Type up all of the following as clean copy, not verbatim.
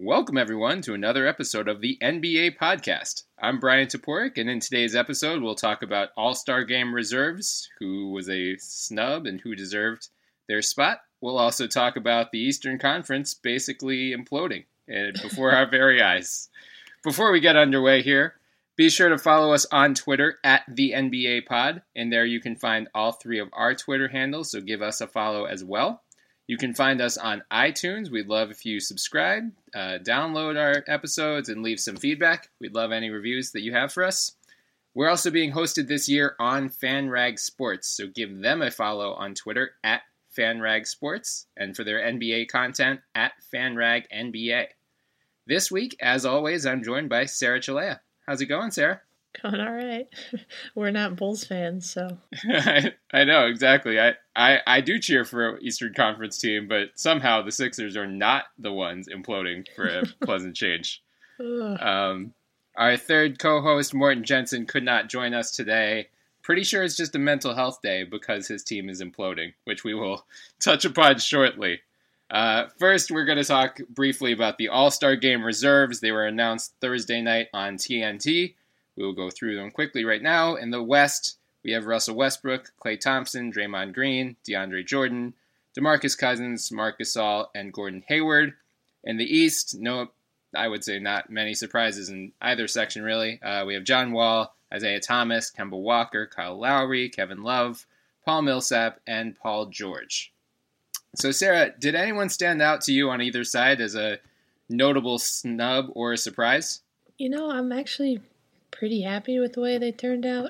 Welcome, everyone, to another episode of the NBA Podcast. I'm Brian Toporek, and in today's episode, we'll talk about All-Star Game reserves, who was a snub and who deserved their spot. We'll also talk about the Eastern Conference basically imploding before our very eyes. Before we get underway here, be sure to follow us on Twitter at the NBA Pod, and there you can find all three of our Twitter handles, so give us a follow as well. You can find us on iTunes. We'd love if you subscribe, download our episodes, and leave some feedback. We'd love any reviews that you have for us. We're also being hosted this year on FanRag Sports, so give them a follow on Twitter at FanRag Sports, and for their NBA content at FanRag NBA. This week, as always, I'm joined by Sarah Chalea. How's it going, Sarah? Going all right. We're not Bulls fans, so. I know, exactly. I do cheer for an Eastern Conference team, but somehow the Sixers are not the ones imploding for a pleasant change. Our third co-host, Morten Jensen, could not join us today. Pretty sure it's just a mental health day because his team is imploding, which we will touch upon shortly. First, we're going to talk briefly about the All-Star Game reserves. They were announced Thursday night on TNT. We will go through them quickly right now. In the West, we have Russell Westbrook, Klay Thompson, Draymond Green, DeAndre Jordan, DeMarcus Cousins, Marc Gasol, and Gordon Hayward. In the East, I would say not many surprises in either section, really. We have John Wall, Isaiah Thomas, Kemba Walker, Kyle Lowry, Kevin Love, Paul Millsap, and Paul George. So, Sarah, did anyone stand out to you on either side as a notable snub or a surprise? I'm actually pretty happy with the way they turned out.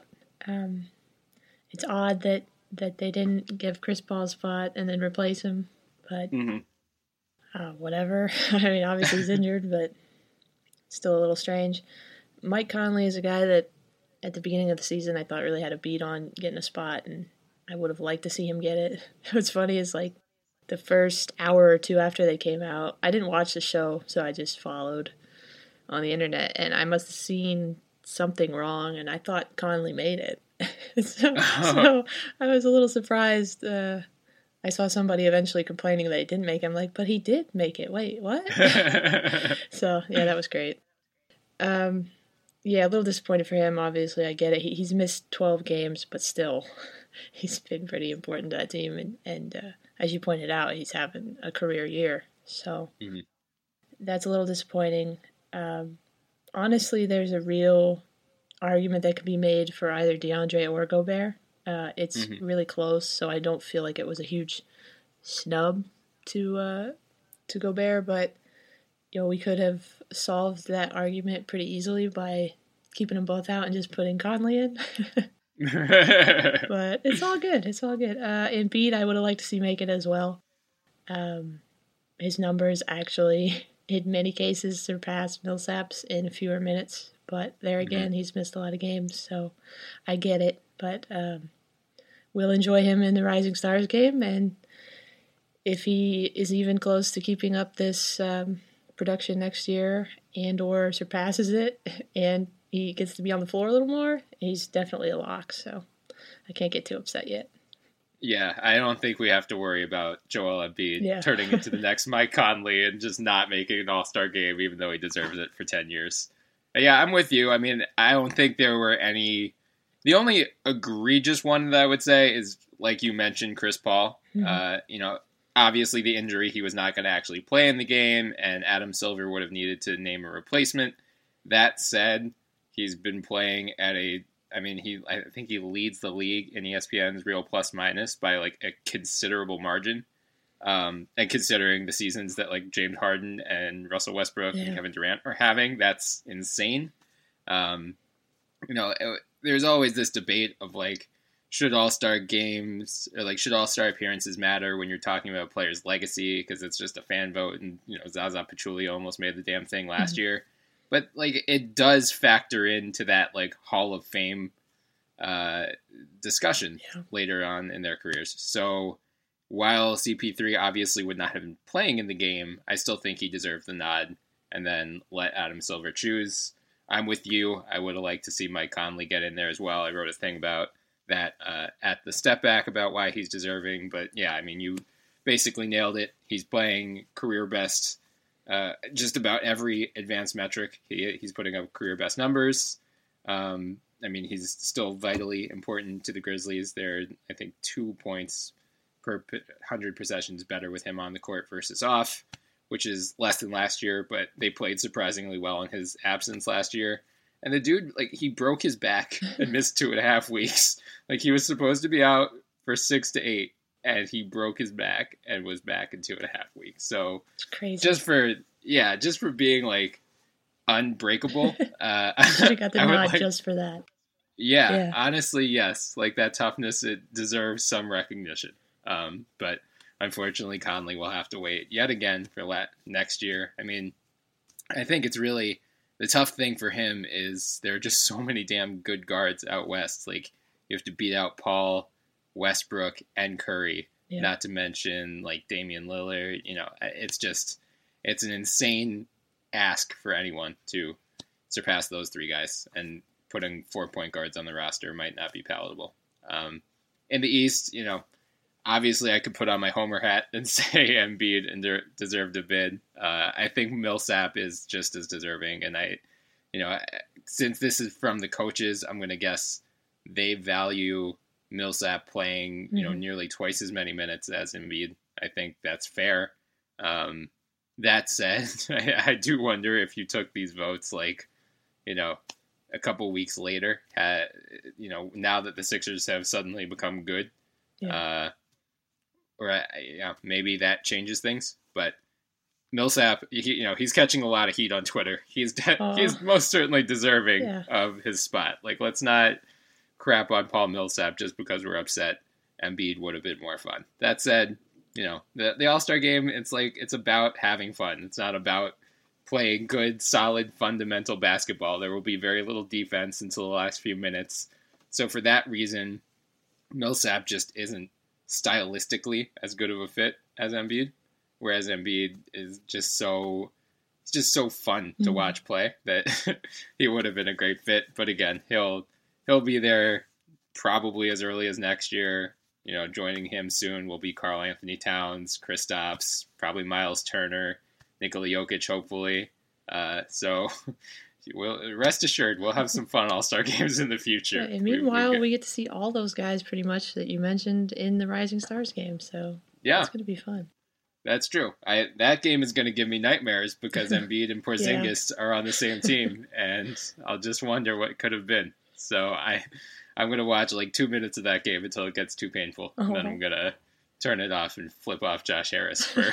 It's odd that they didn't give Chris Paul a spot and then replace him, but whatever. I mean, obviously he's injured, but still a little strange. Mike Conley is a guy that at the beginning of the season I thought really had a beat on getting a spot, and I would have liked to see him get it. What's funny is like the first hour or two after they came out, I didn't watch the show, so I just followed on the internet, and I must have seen something wrong, and I thought Conley made it. so I was a little surprised. I saw somebody eventually complaining that he didn't make it. I'm like, but he did make it. Wait, what? So, yeah, that was great. A little disappointed for him, obviously. I get it. He's missed 12 games, but still, he's been pretty important to that team. And as you pointed out, he's having a career year. So That's a little disappointing. Honestly, there's a real argument that could be made for either DeAndre or Gobert. It's really close, so I don't feel like it was a huge snub to Gobert, but we could have solved that argument pretty easily by keeping them both out and just putting Conley in. But it's all good. It's all good. Embiid, I would have liked to see make it as well. His numbers actually, in many cases, surpassed Millsap's in fewer minutes. But there again, he's missed a lot of games, so I get it. But we'll enjoy him in the Rising Stars game, and if he is even close to keeping up this production next year and or surpasses it, and he gets to be on the floor a little more, he's definitely a lock, so I can't get too upset yet. Yeah, I don't think we have to worry about Joel Embiid turning into the next Mike Conley and just not making an All-Star game, even though he deserves it for 10 years. But yeah, I'm with you. I mean, I don't think there were any... The only egregious one that I would say is, like you mentioned, Chris Paul. Obviously the injury, he was not going to actually play in the game, and Adam Silver would have needed to name a replacement. That said, he's been playing at I think he leads the league in ESPN's real plus minus by like a considerable margin. And considering the seasons that like James Harden and Russell Westbrook and Kevin Durant are having, that's insane. There's always this debate of like, should All-Star games or like should All-Star appearances matter when you're talking about a player's legacy, because it's just a fan vote, and Zaza Pachulia almost made the damn thing last year. But like it does factor into that like Hall of Fame discussion later on in their careers. So while CP3 obviously would not have been playing in the game, I still think he deserved the nod, and then let Adam Silver choose. I'm with you. I would have liked to see Mike Conley get in there as well. I wrote a thing about that at the step back about why he's deserving. But yeah, I mean, you basically nailed it. He's playing career best just about every advanced metric. He's putting up career best numbers. I mean, he's still vitally important to the Grizzlies. They're, I think, 2 points per 100 possessions better with him on the court versus off, which is less than last year, but they played surprisingly well in his absence last year. And the dude, like, he broke his back and missed 2.5 weeks. Like, he was supposed to be out for 6 to 8, and he broke his back and was back in 2.5 weeks. So it's crazy. Just for being, like, unbreakable. Should have got the nod just for that. Yeah, honestly, yes. Like, that toughness, it deserves some recognition. But unfortunately, Conley will have to wait yet again for next year. I mean, I think it's really the tough thing for him is there are just so many damn good guards out west. Like, you have to beat out Paul, Westbrook, and Curry, not to mention, like, Damian Lillard. You know, it's an insane ask for anyone to surpass those three guys, and putting 4-point guards on the roster might not be palatable. In the East, you know, obviously I could put on my Homer hat and say Embiid deserved a bid. I think Millsap is just as deserving, and since this is from the coaches, I'm going to guess they value Millsap playing, nearly twice as many minutes as Embiid. I think that's fair. That said, I do wonder if you took these votes, like, a couple weeks later, now that the Sixers have suddenly become good, maybe that changes things. But Millsap, he's catching a lot of heat on Twitter. He's most certainly deserving of his spot. Like, let's not crap on Paul Millsap just because we're upset Embiid would have been more fun. That said, the All-Star game, it's about having fun. It's not about playing good, solid, fundamental basketball. There will be very little defense until the last few minutes. So for that reason, Millsap just isn't stylistically as good of a fit as Embiid, whereas Embiid is just so fun to watch play that he would have been a great fit. But again, he'll be there probably as early as next year. Joining him soon will be Karl Anthony Towns, Kristaps, probably Miles Turner, Nikola Jokic, hopefully. So rest assured, we'll have some fun All-Star games in the future. Yeah, and meanwhile, we get to see all those guys pretty much that you mentioned in the Rising Stars game. So it's going to be fun. That's true. That game is going to give me nightmares because Embiid and Porzingis are on the same team, and I'll just wonder what could have been. So I'm going to watch like 2 minutes of that game until it gets too painful. And then I'm going to turn it off and flip off Josh Harris for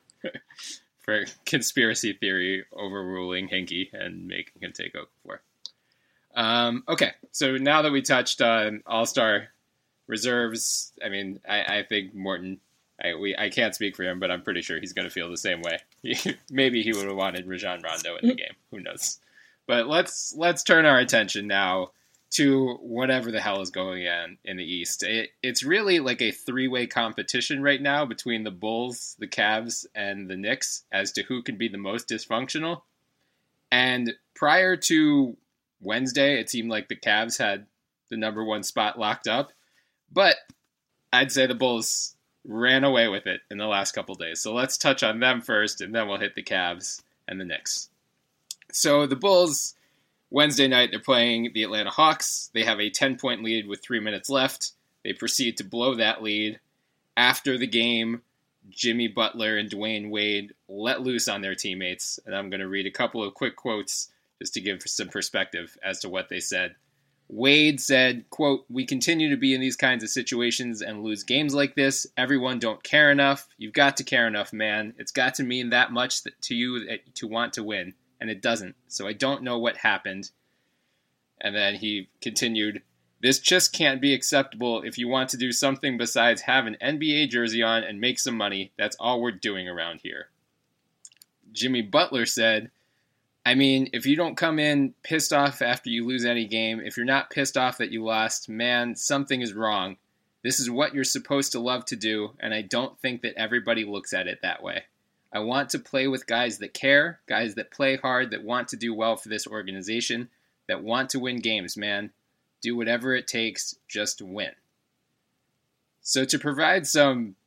for conspiracy theory overruling Hinkie and making him take Okafor. Okay, so now that we touched on All-Star reserves, I mean, I think Morton, I can't speak for him, but I'm pretty sure he's going to feel the same way. Maybe he would have wanted Rajon Rondo in the game. Who knows? But let's turn our attention now to whatever the hell is going on in the East. It's really like a three-way competition right now between the Bulls, the Cavs, and the Knicks as to who can be the most dysfunctional. And prior to Wednesday, it seemed like the Cavs had the number one spot locked up. But I'd say the Bulls ran away with it in the last couple days. So let's touch on them first, and then we'll hit the Cavs and the Knicks. So the Bulls, Wednesday night, they're playing the Atlanta Hawks. They have a 10-point lead with 3 minutes left. They proceed to blow that lead. After the game, Jimmy Butler and Dwayne Wade let loose on their teammates. And I'm going to read a couple of quick quotes just to give some perspective as to what they said. Wade said, quote, "We continue to be in these kinds of situations and lose games like this. Everyone don't care enough. You've got to care enough, man. It's got to mean that much to you to want to win. And it doesn't. So I don't know what happened." And then he continued, "This just can't be acceptable. If you want to do something besides have an NBA jersey on and make some money, that's all we're doing around here." Jimmy Butler said, "I mean, if you don't come in pissed off after you lose any game, if you're not pissed off that you lost, man, something is wrong. This is what you're supposed to love to do, and I don't think that everybody looks at it that way. I want to play with guys that care, guys that play hard, that want to do well for this organization, that want to win games, man. Do whatever it takes, just win." So to provide some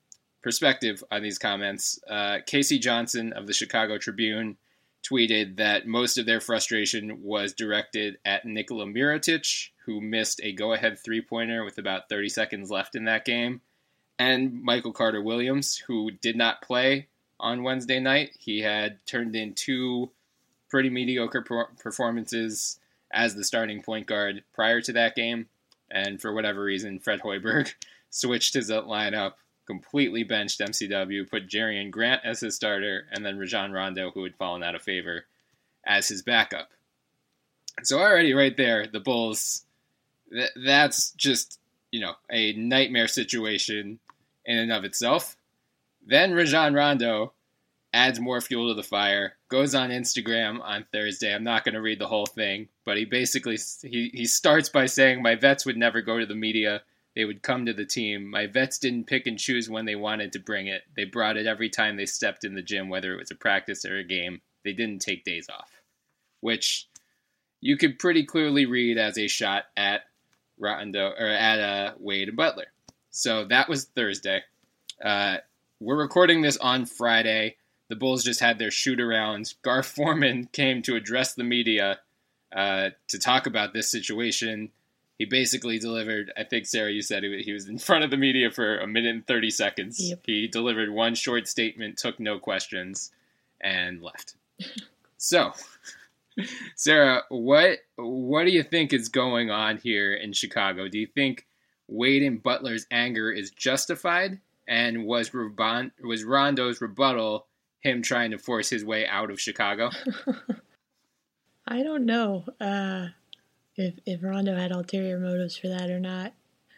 perspective on these comments. Casey Johnson of the Chicago Tribune tweeted that most of their frustration was directed at Nikola Mirotic, who missed a go-ahead three-pointer with about 30 seconds left in that game, and Michael Carter-Williams, who did not play on Wednesday night. He had turned in 2 pretty mediocre performances as the starting point guard prior to that game, and for whatever reason, Fred Hoiberg switched his lineup, completely benched MCW, put Jerian Grant as his starter, and then Rajon Rondo, who had fallen out of favor, as his backup. So already right there, the Bulls, that's just, a nightmare situation in and of itself. Then Rajon Rondo adds more fuel to the fire, goes on Instagram on Thursday. I'm not going to read the whole thing, but he basically, he starts by saying, "My vets would never go to the media. They would come to the team. My vets didn't pick and choose when they wanted to bring it. They brought it every time they stepped in the gym, whether it was a practice or a game. They didn't take days off," which you could pretty clearly read as a shot at Rondo or at Wade and Butler. So that was Thursday. We're recording this on Friday. The Bulls just had their shoot-around. Garth Foreman came to address the media to talk about this situation. He basically delivered, I think, Sarah, you said he was in front of the media for 1 minute and 30 seconds. Yep. He delivered one short statement, took no questions, and left. So, Sarah, what do you think is going on here in Chicago? Do you think Wade and Butler's anger is justified? And was Rondo's rebuttal him trying to force his way out of Chicago? I don't know if Rondo had ulterior motives for that or not.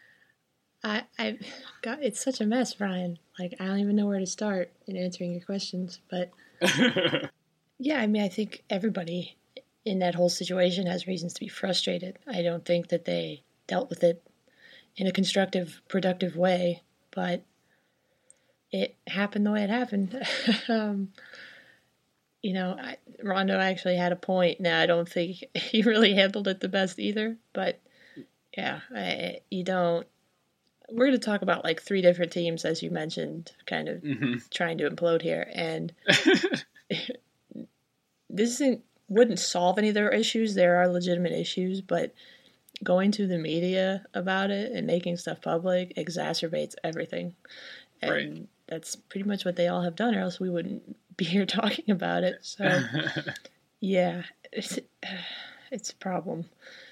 It's such a mess, Brian. Like, I don't even know where to start in answering your questions. But yeah, I think everybody in that whole situation has reasons to be frustrated. I don't think that they dealt with it in a constructive, productive way, but it happened the way it happened. Rondo actually had a point. Now, I don't think he really handled it the best either, but yeah, we're going to talk about like 3 different teams, as you mentioned, kind of trying to implode here. And this wouldn't solve any of their issues. There are legitimate issues, but going to the media about it and making stuff public exacerbates everything. And right. That's pretty much what they all have done, or else we wouldn't be here talking about it. So, yeah, it's a problem.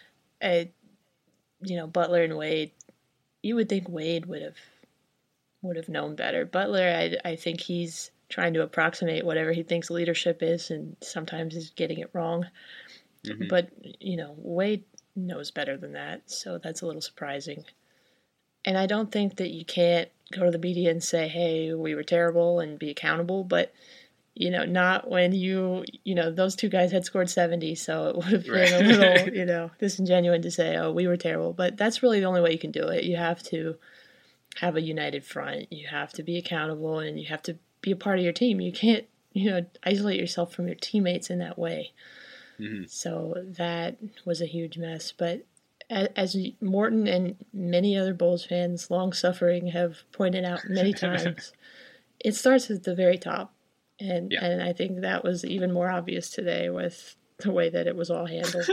Butler and Wade, you would think Wade would have known better. Butler, I think he's trying to approximate whatever he thinks leadership is, and sometimes is getting it wrong. Mm-hmm. But, Wade knows better than that, so that's a little surprising. And I don't think that you can't go to the media and say, "Hey, we were terrible," and be accountable, but not when those 2 guys had scored 70, so it would have been a little, disingenuous to say, "Oh, we were terrible." But that's really the only way you can do it. You have to have a united front. You have to be accountable, and you have to be a part of your team. You can't, isolate yourself from your teammates in that way. Mm-hmm. So that was a huge mess. But as Morton and many other Bulls fans, long-suffering, have pointed out many times, it starts at the very top. And I think that was even more obvious today with the way that it was all handled.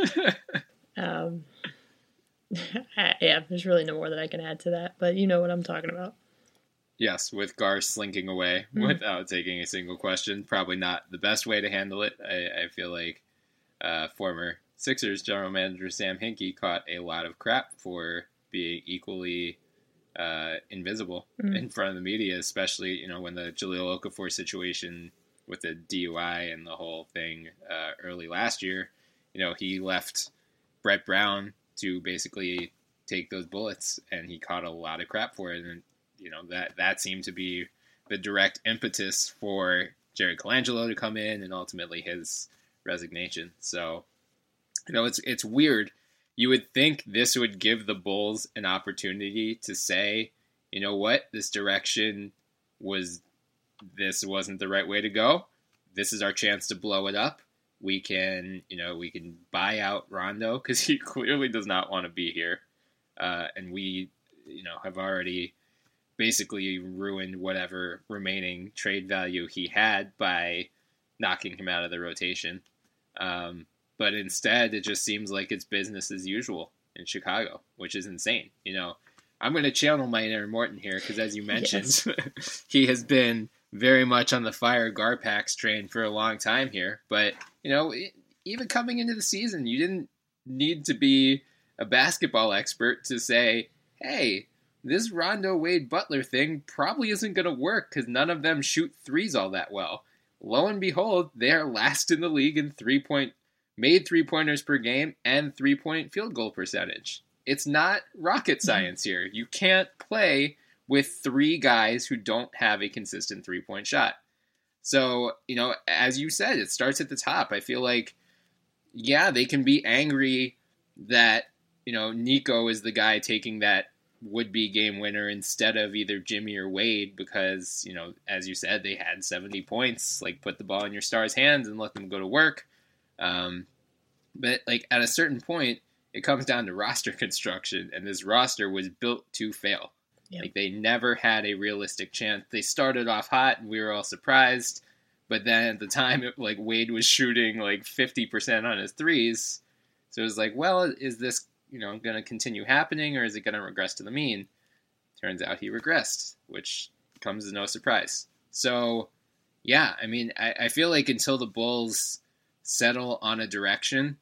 There's really no more that I can add to that, but you know what I'm talking about. Yes, with Gar slinking away without taking a single question. Probably not the best way to handle it. I feel like former Sixers general manager Sam Hinkie caught a lot of crap for being equally invisible in front of the media, especially, when the Jahlil Okafor situation with the DUI and the whole thing early last year, he left Brett Brown to basically take those bullets, and he caught a lot of crap for it. And, that seemed to be the direct impetus for Jerry Colangelo to come in and ultimately his resignation. So, it's weird. You would think this would give the Bulls an opportunity to say, you know what, this wasn't the right way to go. This is our chance to blow it up. We can buy out Rondo because he clearly does not want to be here. And we, have already basically ruined whatever remaining trade value he had by knocking him out of the rotation. But instead, it just seems like it's business as usual in Chicago, which is insane. I'm going to channel my inner Morton here because, as you mentioned, yes. He has been very much on the fire Garpax train for a long time here. But, even coming into the season, you didn't need to be a basketball expert to say, hey, this Rondo Wade Butler thing probably isn't going to work because none of them shoot threes all that well. Lo and behold, they are last in the league in made three-pointers per game and 3-point field goal percentage. It's not rocket science here. You can't play with three guys who don't have a consistent three-point shot. So, as you said, it starts at the top. I feel like, yeah, they can be angry that, Nico is the guy taking that would-be game winner instead of either Jimmy or Wade because, as you said, they had 70 points. Like, put the ball in your star's hands and let them go to work. But, at a certain point, it comes down to roster construction, and this roster was built to fail. Yep. They never had a realistic chance. They started off hot, and we were all surprised. But then at the time, Wade was shooting 50% on his threes. So it was well, is this going to continue happening, or is it going to regress to the mean? Turns out he regressed, which comes as no surprise. So, yeah, I feel like until the Bulls settle on a direction,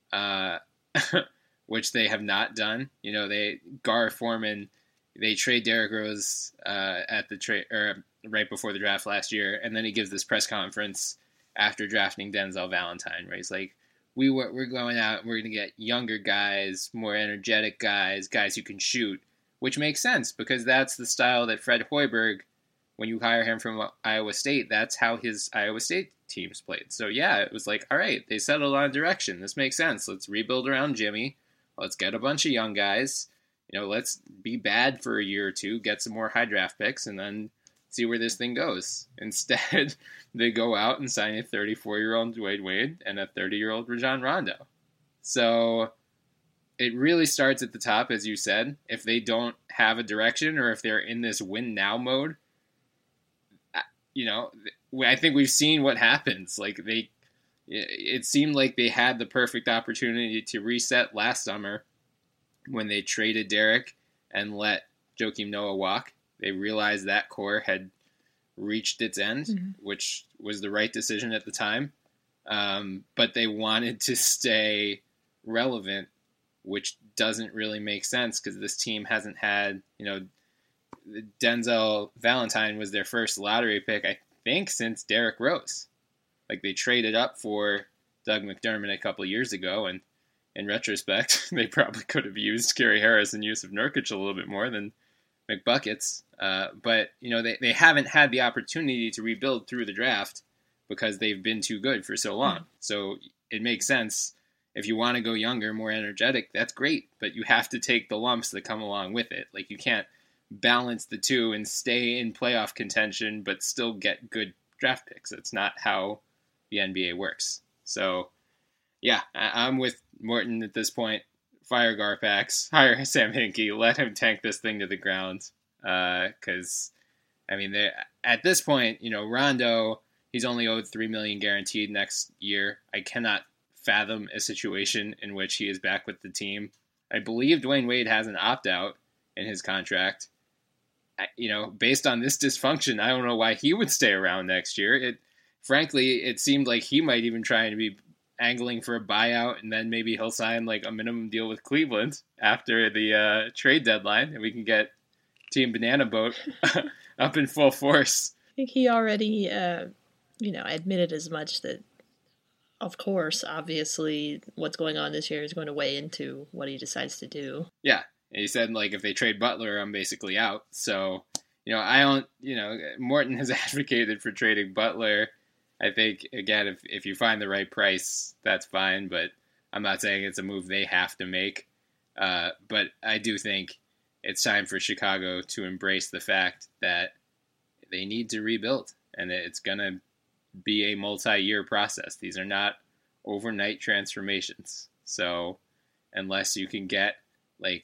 which they have not done. Gar Forman, they trade Derrick Rose at the trade or right before the draft last year, and then he gives this press conference after drafting Denzel Valentine, where he's like, we're going out and we're going to get younger guys, more energetic guys who can shoot, which makes sense because that's the style that Fred Hoiberg, when you hire him from Iowa State, that's how his Iowa State teams played. So yeah, it was all right, they settled on a direction. This makes sense. Let's rebuild around Jimmy. Let's get a bunch of young guys. Let's be bad for a year or two, get some more high draft picks, and then see where this thing goes. Instead, they go out and sign a 34-year-old Dwayne Wade and a 30-year-old Rajon Rondo. So it really starts at the top, as you said. If they don't have a direction or if they're in this win now mode, I think we've seen what happens. It seemed like they had the perfect opportunity to reset last summer when they traded Derek and let Joakim Noah walk. They realized that core had reached its end, which was the right decision at the time. But they wanted to stay relevant, which doesn't really make sense because this team hasn't had, Denzel Valentine was their first lottery pick, I think, since Derrick Rose. They traded up for Doug McDermott a couple of years ago, and in retrospect, they probably could have used Gary Harris and Yusuf Nurkic a little bit more than McBuckets. But, they haven't had the opportunity to rebuild through the draft because they've been too good for so long. So it makes sense. If you want to go younger, more energetic, that's great. But you have to take the lumps that come along with it. You can't balance the two and stay in playoff contention but still get good draft picks. That's not how the NBA works. So, yeah, I'm with Morton at this point. Fire Garpax, hire Sam Hinkie, let him tank this thing to the ground. Because, at this point, Rondo, he's only owed $3 million guaranteed next year. I cannot fathom a situation in which he is back with the team. I believe Dwayne Wade has an opt-out in his contract. Based on this dysfunction, I don't know why he would stay around next year. Frankly, it seemed like he might even try to be angling for a buyout, and then maybe he'll sign a minimum deal with Cleveland after the trade deadline, and we can get Team Banana Boat up in full force. I think he already, admitted as much that, of course, obviously, what's going on this year is going to weigh into what he decides to do. Yeah. And he said, if they trade Butler, I'm basically out. So, Morton has advocated for trading Butler. I think, again, if you find the right price, that's fine. But I'm not saying it's a move they have to make. But I do think it's time for Chicago to embrace the fact that they need to rebuild. And it's going to be a multi-year process. These are not overnight transformations. So unless you can get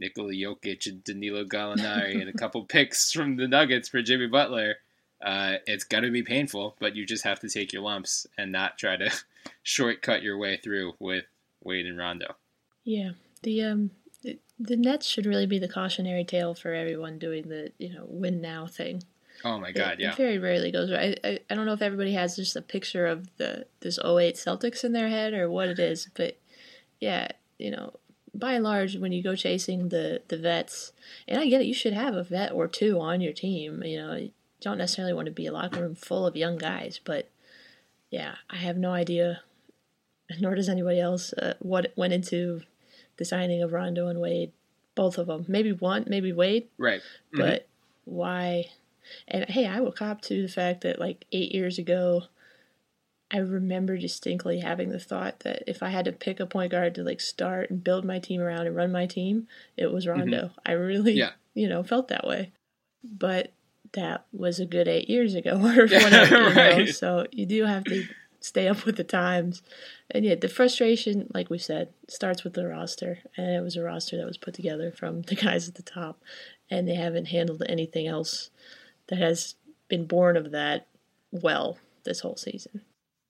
Nikola Jokic and Danilo Gallinari and a couple picks from the Nuggets for Jimmy Butler, it's going to be painful, but you just have to take your lumps and not try to shortcut your way through with Wade and Rondo. Yeah, the Nets should really be the cautionary tale for everyone doing the win now thing. Oh my God, yeah. It very rarely goes right. I don't know if everybody has just a picture of this 08 Celtics in their head or what it is, but yeah, by and large, when you go chasing the vets, and I get it, you should have a vet or two on your team. You don't necessarily want to be a locker room full of young guys, but yeah, I have no idea, nor does anybody else, what went into the signing of Rondo and Wade, both of them. Maybe Wade. Right. Mm-hmm. But why? And hey, I will cop to the fact that like 8 years ago, I remember distinctly having the thought that if I had to pick a point guard to like start and build my team around and run my team, it was Rondo. Mm-hmm. I really, felt that way. But that was a good 8 years ago or whatever. Right. So you do have to stay up with the times. And yeah, the frustration, like we said, starts with the roster. And it was a roster that was put together from the guys at the top. And they haven't handled anything else that has been born of that well this whole season.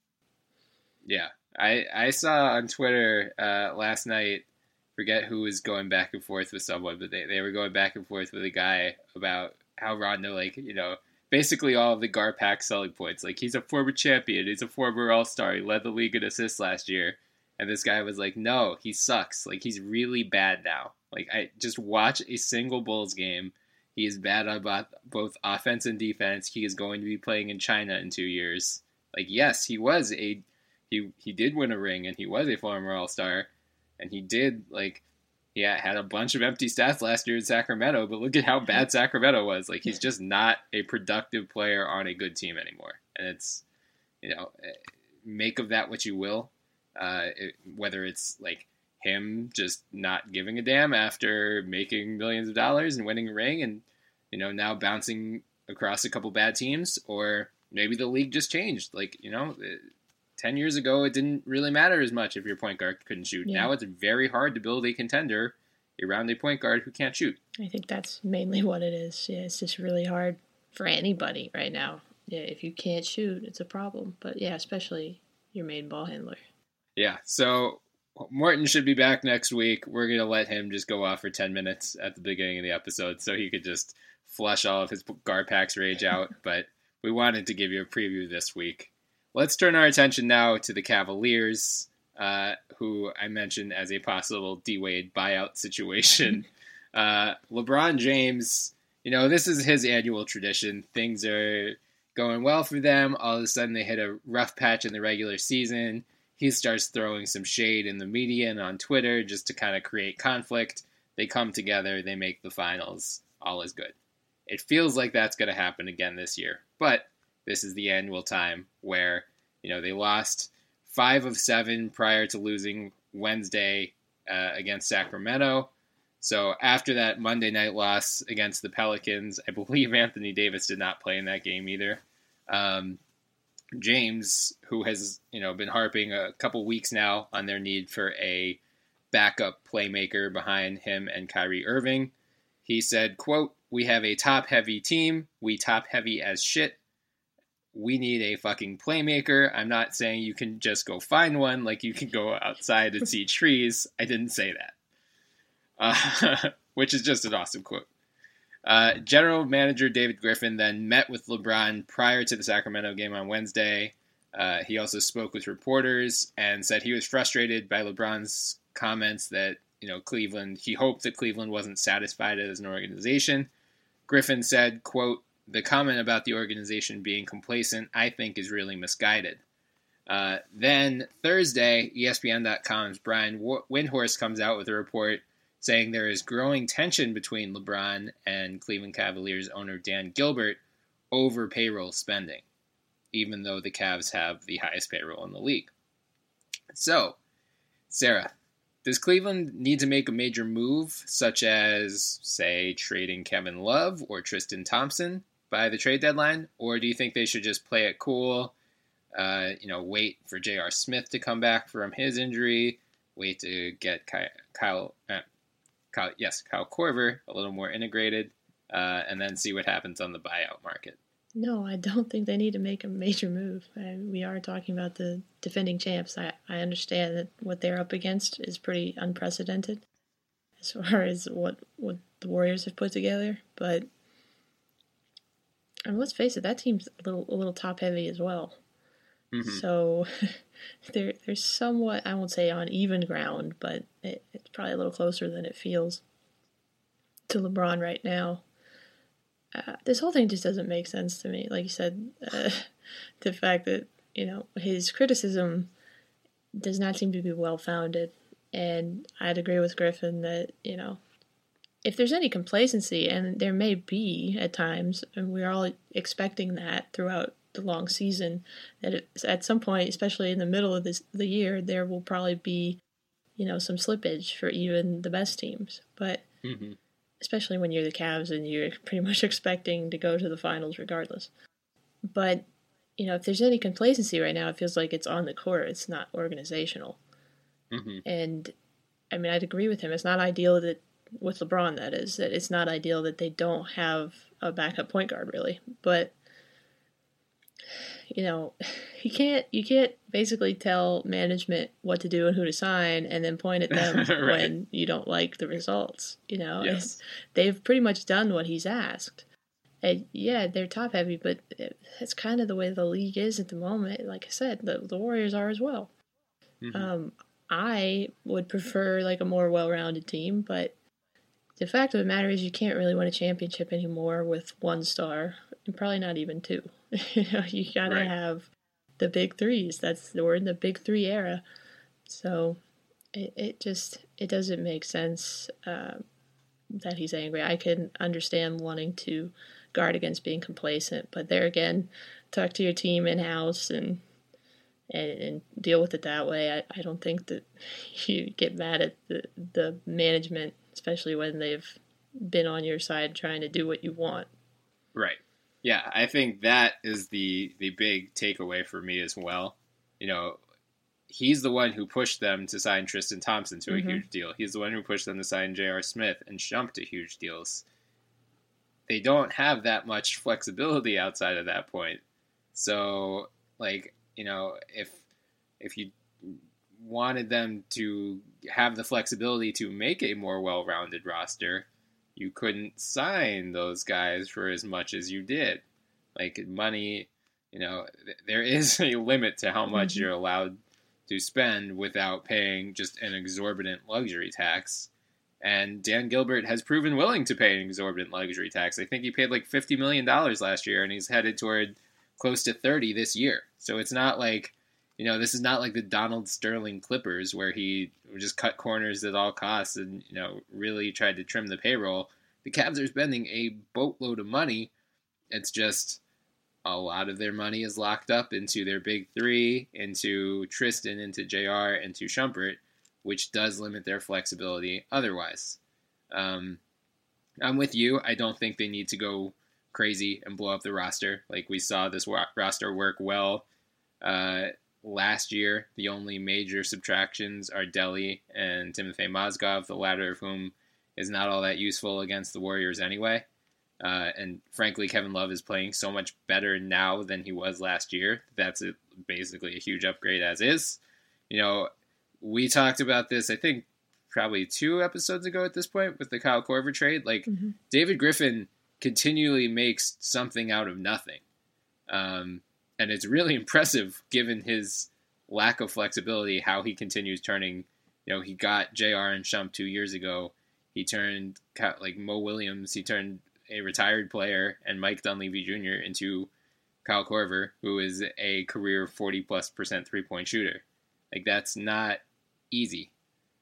Yeah. I saw on Twitter last night, forget who was going back and forth with someone, but they were going back and forth with a guy about how Rondo, basically all of the Garpax selling points. Like, he's a former champion. He's a former All-Star. He led the league in assists last year. And this guy was like, no, he sucks. Like, he's really bad now. Like, I just watch a single Bulls game. He is bad on both offense and defense. He is going to be playing in China in 2 years. Like, yes, he did win a ring, and he was a former All-Star. And he did, had a bunch of empty stats last year in Sacramento, but look at how bad Sacramento was. Like, he's just not a productive player on a good team anymore. And it's, make of that what you will. Whether it's, him just not giving a damn after making millions of dollars and winning a ring and, now bouncing across a couple bad teams, or maybe the league just changed. 10 years ago, it didn't really matter as much if your point guard couldn't shoot. Yeah. Now it's very hard to build a contender around a point guard who can't shoot. I think that's mainly what it is. Yeah, it's just really hard for anybody right now. Yeah, if you can't shoot, it's a problem. But yeah, especially your main ball handler. Yeah, so Morton should be back next week. We're going to let him just go off for 10 minutes at the beginning of the episode so he could just flush all of his Garpax rage out. But we wanted to give you a preview this week. Let's turn our attention now to the Cavaliers, who I mentioned as a possible D-Wade buyout situation. LeBron James, this is his annual tradition. Things are going well for them. All of a sudden, they hit a rough patch in the regular season. He starts throwing some shade in the media and on Twitter just to kind of create conflict. They come together. They make the finals. All is good. It feels like that's going to happen again this year. But this is the annual time where, they lost 5 of 7 prior to losing Wednesday against Sacramento. So after that Monday night loss against the Pelicans, I believe Anthony Davis did not play in that game either. James, who has, been harping a couple weeks now on their need for a backup playmaker behind him and Kyrie Irving, he said, quote, "We have a top-heavy team. We top-heavy as shit. We need a fucking playmaker. I'm not saying you can just go find one, like you can go outside and see trees. I didn't say that." Which is just an awesome quote. General manager David Griffin then met with LeBron prior to the Sacramento game on Wednesday. He also spoke with reporters and said he was frustrated by LeBron's comments that, he hoped that Cleveland wasn't satisfied as an organization. Griffin said, quote, "The comment about the organization being complacent, I think, is really misguided." Then Thursday, ESPN.com's Brian Windhorst comes out with a report saying there is growing tension between LeBron and Cleveland Cavaliers owner Dan Gilbert over payroll spending, even though the Cavs have the highest payroll in the league. So, Sarah, does Cleveland need to make a major move, such as, say, trading Kevin Love or Tristan Thompson by the trade deadline? Or do you think they should just play it cool, wait for J.R. Smith to come back from his injury, wait to get Kyle Korver, a little more integrated, and then see what happens on the buyout market. No, I don't think they need to make a major move. We are talking about the defending champs. I understand that what they're up against is pretty unprecedented as far as what the Warriors have put together. But let's face it, that team's a little top heavy as well. Mm-hmm. So they're somewhat, I won't say on even ground, but it's probably a little closer than it feels to LeBron right now. This whole thing just doesn't make sense to me. Like you said, the fact that, his criticism does not seem to be well-founded. And I'd agree with Griffin that, if there's any complacency, and there may be at times, and we're all expecting that throughout the long season, that at some point, especially in the middle of the year, there will probably be, some slippage for even the best teams. But especially when you're the Cavs and you're pretty much expecting to go to the finals regardless. But, if there's any complacency right now, it feels like it's on the court. It's not organizational. Mm-hmm. And, I'd agree with him. It's not ideal that, with LeBron that is, that it's not ideal that they don't have a backup point guard, really. But, you can't basically tell management what to do and who to sign and then point at them right. when you don't like the results. Yes. They've pretty much done what he's asked. And yeah, they're top heavy, but it's kind of the way the league is at the moment. Like I said, the Warriors are as well. Mm-hmm. I would prefer like a more well-rounded team, but the fact of the matter is you can't really win a championship anymore with one star, and probably not even two. You gotta right. have the big threes. We're in the big three era. So it doesn't make sense that he's angry. I can understand wanting to guard against being complacent, but there again, talk to your team in-house and deal with it that way. I don't think that you get mad at the management, especially when they've been on your side trying to do what you want. Right. Yeah, I think that is the big takeaway for me as well. He's the one who pushed them to sign Tristan Thompson to a mm-hmm. huge deal. He's the one who pushed them to sign J.R. Smith and Shump to huge deals. They don't have that much flexibility outside of that point. So, if you wanted them to have the flexibility to make a more well-rounded roster, you couldn't sign those guys for as much as you did. Like, money, there is a limit to how much mm-hmm. you're allowed to spend without paying just an exorbitant luxury tax. And Dan Gilbert has proven willing to pay an exorbitant luxury tax. I think he paid like $50 million last year, and he's headed toward close to 30 this year. So it's not like, this is not like the Donald Sterling Clippers where he just cut corners at all costs and, really tried to trim the payroll. The Cavs are spending a boatload of money. It's just a lot of their money is locked up into their big three, into Tristan, into JR, into Shumpert, which does limit their flexibility otherwise. I'm with you. I don't think they need to go crazy and blow up the roster. Like we saw this roster work well last year. The only major subtractions are Delly and Timofey Mozgov, the latter of whom is not all that useful against the Warriors anyway. And frankly, Kevin Love is playing so much better now than he was last year. That's basically a huge upgrade as is. We talked about this, I think, probably 2 episodes ago at this point with the Kyle Korver trade. Like, mm-hmm. David Griffin continually makes something out of nothing. And it's really impressive given his lack of flexibility, how he continues turning. He got JR and Shump 2 years ago. He turned, like Mo Williams, he turned a retired player and Mike Dunleavy Jr. into Kyle Korver, who is a career 40+% three-point shooter. Like, that's not easy.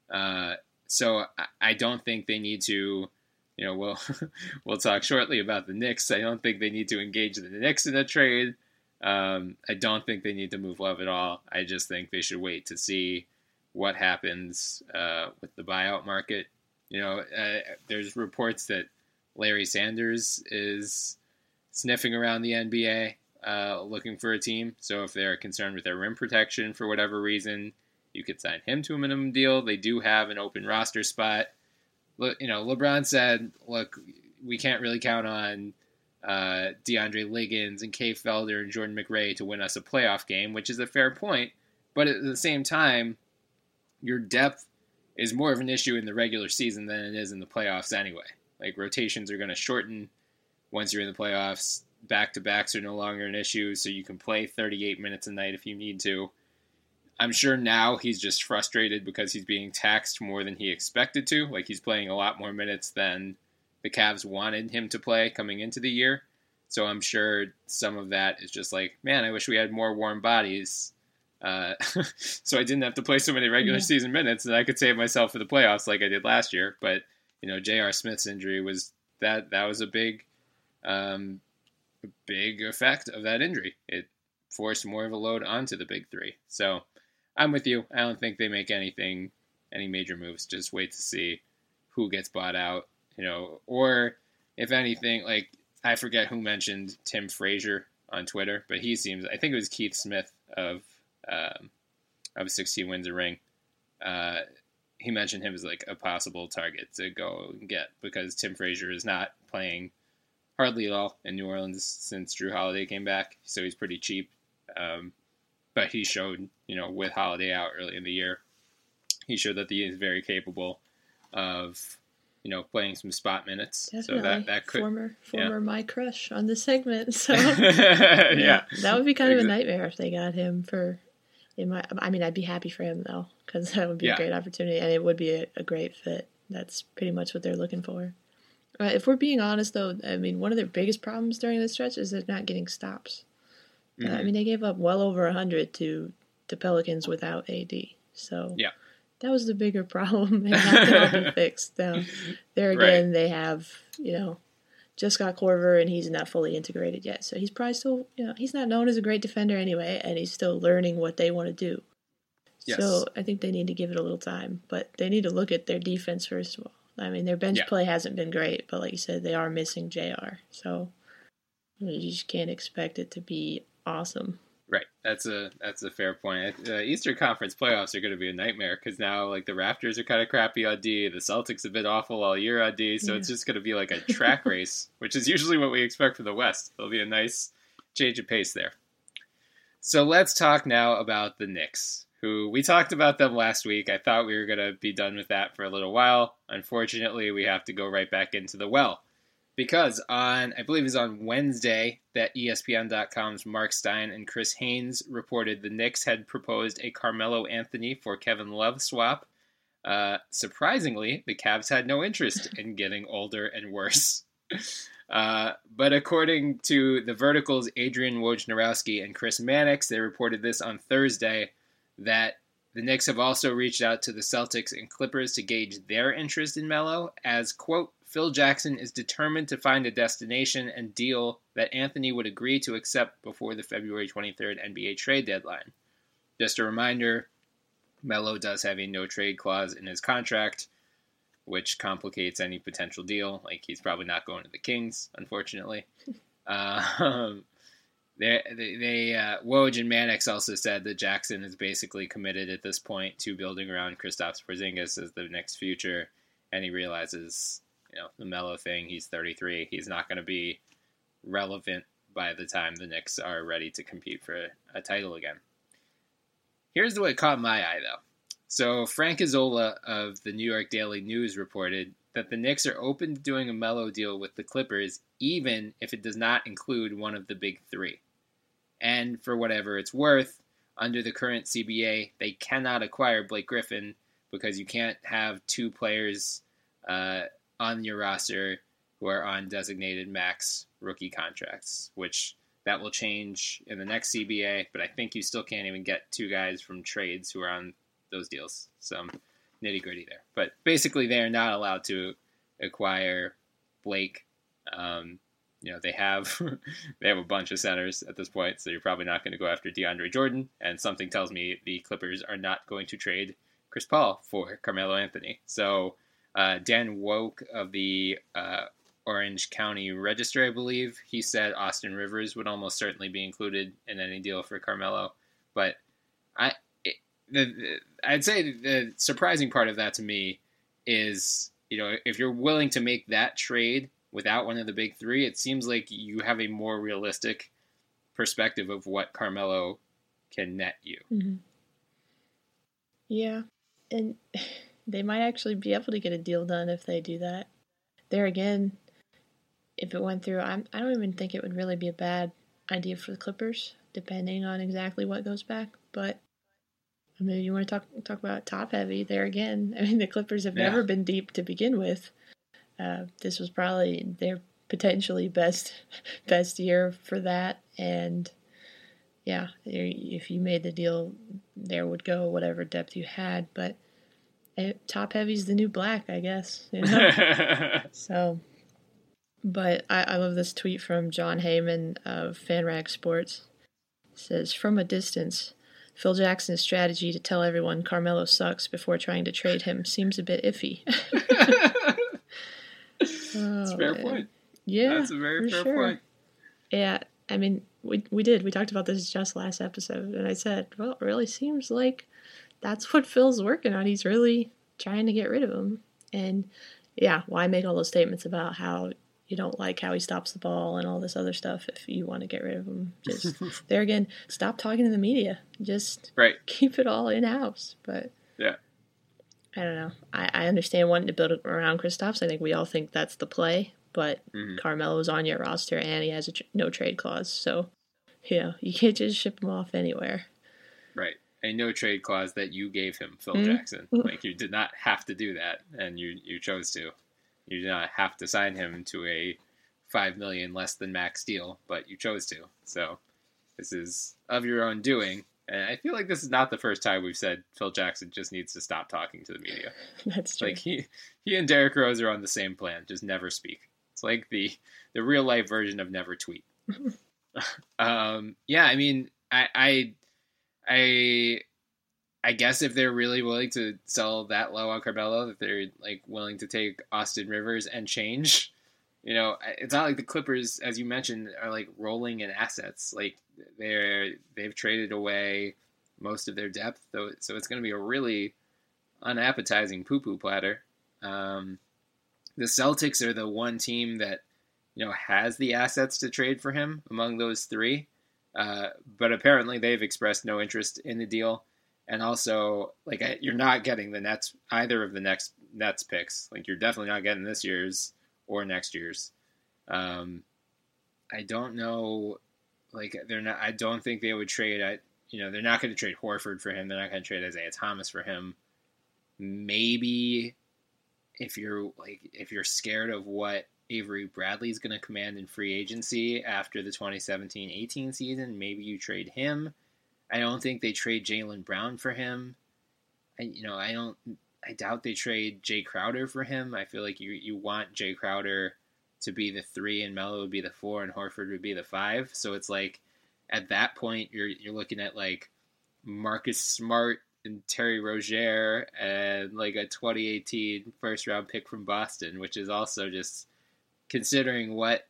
So I don't think they need to, we'll talk shortly about the Knicks. I don't think they need to engage the Knicks in a trade. I don't think they need to move Love at all. I just think they should wait to see what happens with the buyout market. There's reports that Larry Sanders is sniffing around the NBA looking for a team. So if they're concerned with their rim protection for whatever reason, you could sign him to a minimum deal. They do have an open roster spot. LeBron said, look, we can't really count on DeAndre Liggins and Kay Felder and Jordan McRae to win us a playoff game, which is a fair point. But at the same time, your depth is more of an issue in the regular season than it is in the playoffs anyway. Like, rotations are going to shorten once you're in the playoffs. Back-to-backs are no longer an issue, so you can play 38 minutes a night if you need to. I'm sure now he's just frustrated because he's being taxed more than he expected to. Like, he's playing a lot more minutes than the Cavs wanted him to play coming into the year. So I'm sure some of that is just like, man, I wish we had more warm bodies. So I didn't have to play so many regular season minutes and I could save myself for the playoffs like I did last year. But, J.R. Smith's injury was that was a big effect of that injury. It forced more of a load onto the big three. So I'm with you. I don't think they make any major moves. Just wait to see who gets bought out, or if anything, like, I forget who mentioned Tim Frazier on Twitter, but I think it was Keith Smith of 16 Wins a Ring. He mentioned him as like a possible target to go and get because Tim Frazier is not playing hardly at all in New Orleans since Jrue Holiday came back, so he's pretty cheap. But he showed, with Holiday out early in the year, he showed that he is very capable of, playing some spot minutes. Definitely. So that could former my crush on the segment. So that would be kind of a nightmare if they got him I'd be happy for him though, because that would be a great opportunity and it would be a great fit. That's pretty much what they're looking for. If we're being honest though, one of their biggest problems during this stretch is they're not getting stops. Mm-hmm. They gave up well over 100 to Pelicans without AD. So that was the bigger problem, and that can all be fixed. Now, there again, they have, just got Korver, and he's not fully integrated yet. So he's probably still, he's not known as a great defender anyway, and he's still learning what they want to do. Yes. So I think they need to give it a little time, but they need to look at their defense first of all. Their bench play hasn't been great, but like you said, they are missing JR. So you just can't expect it to be awesome. Right. That's a fair point. Eastern Conference playoffs are going to be a nightmare because now like the Raptors are kind of crappy on D, the Celtics have been awful all year on D, so it's just going to be like a track race, which is usually what we expect from the West. There'll be a nice change of pace there. So let's talk now about the Knicks, who we talked about them last week. I thought we were going to be done with that for a little while. Unfortunately, we have to go right back into the well. Because I believe it was on Wednesday, that ESPN.com's Mark Stein and Chris Haynes reported the Knicks had proposed a Carmelo Anthony for Kevin Love swap. Surprisingly, the Cavs had no interest in getting older and worse. But according to the Vertical's Adrian Wojnarowski and Chris Mannix, they reported this on Thursday, that the Knicks have also reached out to the Celtics and Clippers to gauge their interest in Melo, as, quote, Phil Jackson is determined to find a destination and deal that Anthony would agree to accept before the February 23rd NBA trade deadline. Just a reminder, Melo does have a no-trade clause in his contract, which complicates any potential deal. Like, he's probably not going to the Kings, unfortunately. Woj and Mannix also said that Jackson is basically committed at this point to building around Kristaps Porzingis as the next future, and he realizes, the Melo thing, he's 33. He's not going to be relevant by the time the Knicks are ready to compete for a title again. Here's what caught my eye, though. So Frank Isola of the New York Daily News reported that the Knicks are open to doing a Melo deal with the Clippers, even if it does not include one of the big three. And for whatever it's worth, under the current CBA, they cannot acquire Blake Griffin because you can't have two players on your roster who are on designated max rookie contracts, which that will change in the next CBA, but I think you still can't even get two guys from trades who are on those deals. Some nitty gritty there. But basically they are not allowed to acquire Blake. They have a bunch of centers at this point, so you're probably not going to go after DeAndre Jordan, and something tells me the Clippers are not going to trade Chris Paul for Carmelo Anthony. So Dan Woke of the Orange County Register, I believe, he said Austin Rivers would almost certainly be included in any deal for Carmelo. But I'd say the surprising part of that to me is if you're willing to make that trade without one of the big three, it seems like you have a more realistic perspective of what Carmelo can net you. Mm-hmm. Yeah, and they might actually be able to get a deal done if they do that. There again, if it went through, I don't even think it would really be a bad idea for the Clippers, depending on exactly what goes back. But I mean, you want to talk about top heavy there again. I mean, the Clippers have never been deep to begin with. This was probably their potentially best year for that, and yeah, if you made the deal, there would go whatever depth you had. But top heavy's the new black, I guess. So, but I love this tweet from John Heyman of FanRag Sports. It says, from a distance, Phil Jackson's strategy to tell everyone Carmelo sucks before trying to trade him seems a bit iffy. That's a fair point. Yeah, that's a very fair point. Yeah, I mean, we talked about this just last episode, and I said, well, it really seems like that's what Phil's working on. He's really trying to get rid of him. And yeah, why make all those statements about how you don't like how he stops the ball and all this other stuff if you want to get rid of him? Just there again, stop talking to the media. Just keep it all in-house. But yeah, I don't know. I understand wanting to build it around Kristaps. I think we all think that's the play. But Carmelo's on your roster and he has a no trade clause. So, you can't just ship him off anywhere. Right. A no trade clause that you gave him, Phil Jackson. Like, you did not have to do that, and you chose to. You did not have to sign him to a $5 million less than max deal, but you chose to. So this is of your own doing. And I feel like this is not the first time we've said Phil Jackson just needs to stop talking to the media. That's true. Like, he and Derrick Rose are on the same plan. Just never speak. It's like the real life version of never tweet. Yeah, I mean, I guess if they're really willing to sell that low on Carmelo, that they're like willing to take Austin Rivers and change, it's not like the Clippers, as you mentioned, are like rolling in assets. Like they've traded away most of their depth, so it's going to be a really unappetizing poo-poo platter. The Celtics are the one team that, has the assets to trade for him among those three. But apparently they've expressed no interest in the deal. And also, like, you're not getting the Nets, either of the next Nets picks. Like, you're definitely not getting this year's or next year's. I don't know. Like, I don't think they would trade. They're not going to trade Horford for him. They're not going to trade Isaiah Thomas for him. Maybe if you're scared of what Avery Bradley's going to command in free agency after the 2017-18 season, maybe you trade him. I don't think they trade Jaylen Brown for him. I doubt they trade Jay Crowder for him. I feel like you want Jay Crowder to be the 3 and Melo would be the 4 and Horford would be the 5. So it's like at that point you're looking at like Marcus Smart and Terry Rozier and like a 2018 first round pick from Boston, which is also just considering what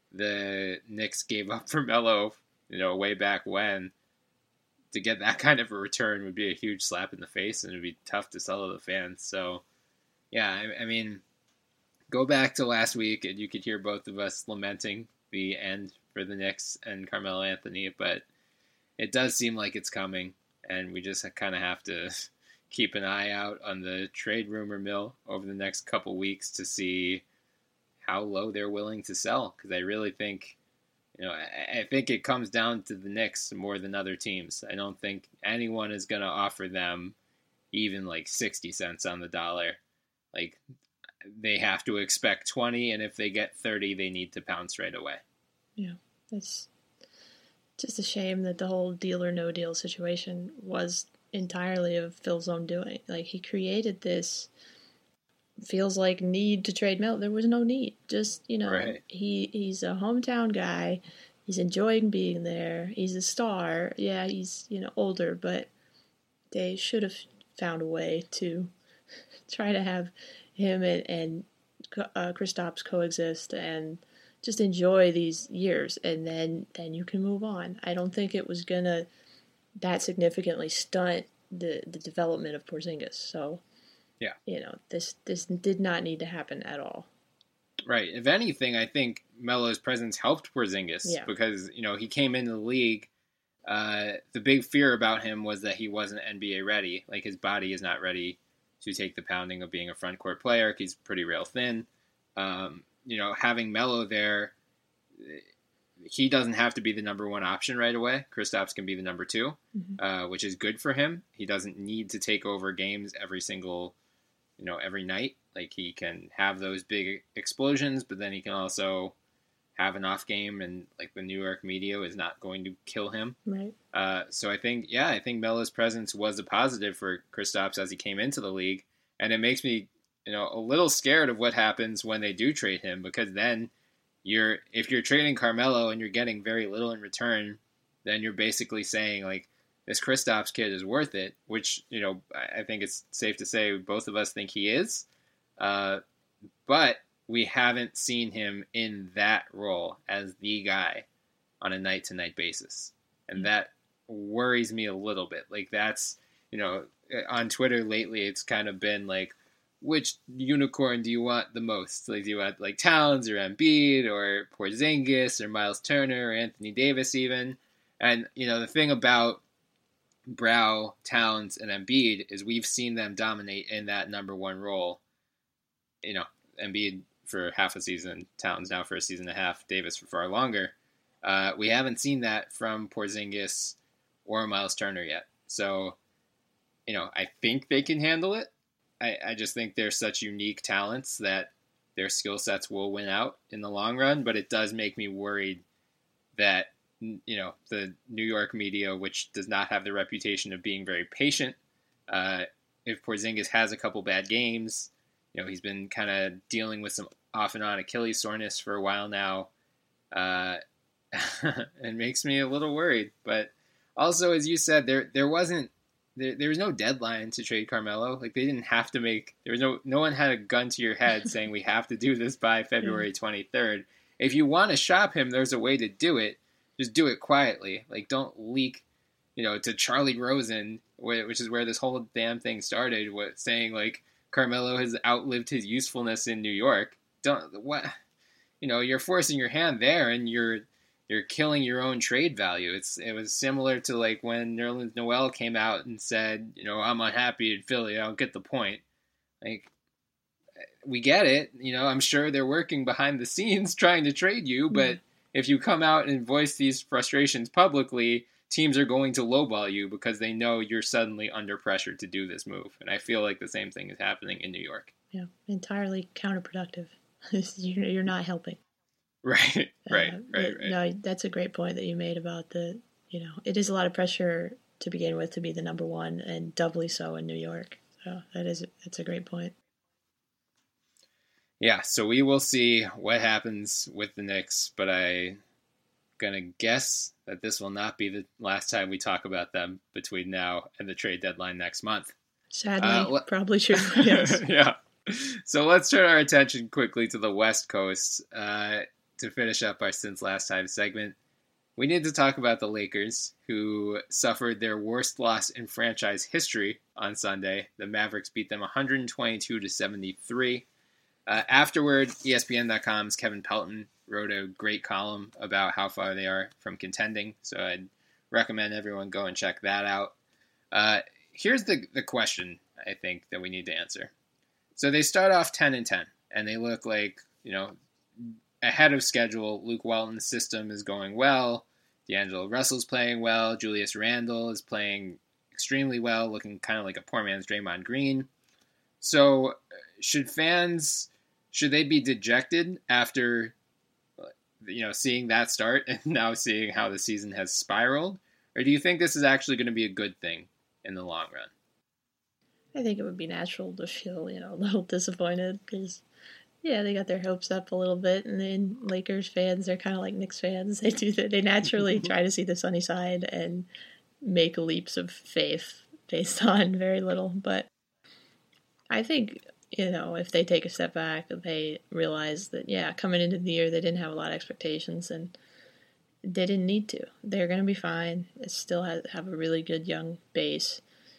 the Knicks gave up for Melo, way back when. To get that kind of a return would be a huge slap in the face, and it would be tough to sell to the fans. So, yeah, I mean, go back to last week, and you could hear both of us lamenting the end for the Knicks and Carmelo Anthony, but it does seem like it's coming, and we just kind of have to keep an eye out on the trade rumor mill over the next couple weeks to see how low they're willing to sell, because I really think... I think it comes down to the Knicks more than other teams. I don't think anyone is going to offer them even like 60 cents on the dollar. Like, they have to expect 20, and if they get 30, they need to pounce right away. Yeah, it's just a shame that the whole deal or no deal situation was entirely of Phil's own doing. Like, he created this... feels like need to trade Melo. There was no need. Just, right. He's a hometown guy. He's enjoying being there. He's a star. Yeah, he's, older, but they should have found a way to try to have him and Kristaps coexist and just enjoy these years, and then you can move on. I don't think it was going to that significantly stunt the development of Porzingis. So, Yeah. This did not need to happen at all. Right. If anything, I think Melo's presence helped Porzingis because, he came into the league. The big fear about him was that he wasn't NBA ready. Like, his body is not ready to take the pounding of being a front court player. He's pretty rail thin. Having Melo there, he doesn't have to be the number one option right away. Kristaps can be the number two, which is good for him. He doesn't need to take over games every night. Like, he can have those big explosions, but then he can also have an off game, and like the New York media is not going to kill him. Right. So I think Melo's presence was a positive for Kristaps as he came into the league, and it makes me, a little scared of what happens when they do trade him, because then if you're trading Carmelo and you're getting very little in return, then you're basically saying like, this Kristaps kid is worth it, which, I think it's safe to say both of us think he is. But we haven't seen him in that role as the guy on a night-to-night basis. And that worries me a little bit. Like, that's, on Twitter lately, it's kind of been like, which unicorn do you want the most? Like, do you want, like, Towns or Embiid or Porzingis or Miles Turner or Anthony Davis even? And, the thing about Brow, Towns, and Embiid is we've seen them dominate in that number one role. Embiid for half a season, Towns now for a season and a half, Davis for far longer. We haven't seen that from Porzingis or Miles Turner yet. So, I think they can handle it. I just think they're such unique talents that their skill sets will win out in the long run, but it does make me worried that, the New York media, which does not have the reputation of being very patient, if Porzingis has a couple bad games, he's been kind of dealing with some off and on Achilles soreness for a while now. It makes me a little worried. But also, as you said, there was no deadline to trade Carmelo. Like, they didn't have to no one had a gun to your head saying we have to do this by February 23rd. If you want to shop him, there's a way to do it. Just do it quietly. Like, don't leak, to Charlie Rosen, which is where this whole damn thing started, saying like Carmelo has outlived his usefulness in New York. You're forcing your hand there, and you're killing your own trade value. It was similar to like when Nerlens Noel came out and said, I'm unhappy in Philly. I don't get the point. Like, we get it. I'm sure they're working behind the scenes trying to trade you, but if you come out and voice these frustrations publicly, teams are going to lowball you because they know you're suddenly under pressure to do this move. And I feel like the same thing is happening in New York. Yeah, entirely counterproductive. You're not helping. Right. No, that's a great point that you made about it is a lot of pressure to begin with to be the number one, and doubly so in New York. So that's a great point. Yeah, so we will see what happens with the Knicks, but I'm going to guess that this will not be the last time we talk about them between now and the trade deadline next month. Sadly, probably true, yes. Yeah. So let's turn our attention quickly to the West Coast to finish up our Since Last Time segment. We need to talk about the Lakers, who suffered their worst loss in franchise history on Sunday. The Mavericks beat them 122-73. Afterward, ESPN.com's Kevin Pelton wrote a great column about how far they are from contending, so I'd recommend everyone go and check that out. Here's the question I think that we need to answer. So they start off 10-10, and they look like, ahead of schedule. Luke Walton's system is going well. D'Angelo Russell's playing well. Julius Randle is playing extremely well, looking kind of like a poor man's Draymond Green. So should they be dejected after, seeing that start and now seeing how the season has spiraled? Or do you think this is actually going to be a good thing in the long run? I think it would be natural to feel, a little disappointed because, they got their hopes up a little bit, and then Lakers fans, they're kind of like Knicks fans. They do that. They naturally try to see the sunny side and make leaps of faith based on very little. But I think, if they take a step back, they realize that, coming into the year, they didn't have a lot of expectations, and they didn't need to. They're going to be fine. They still have a really good young base.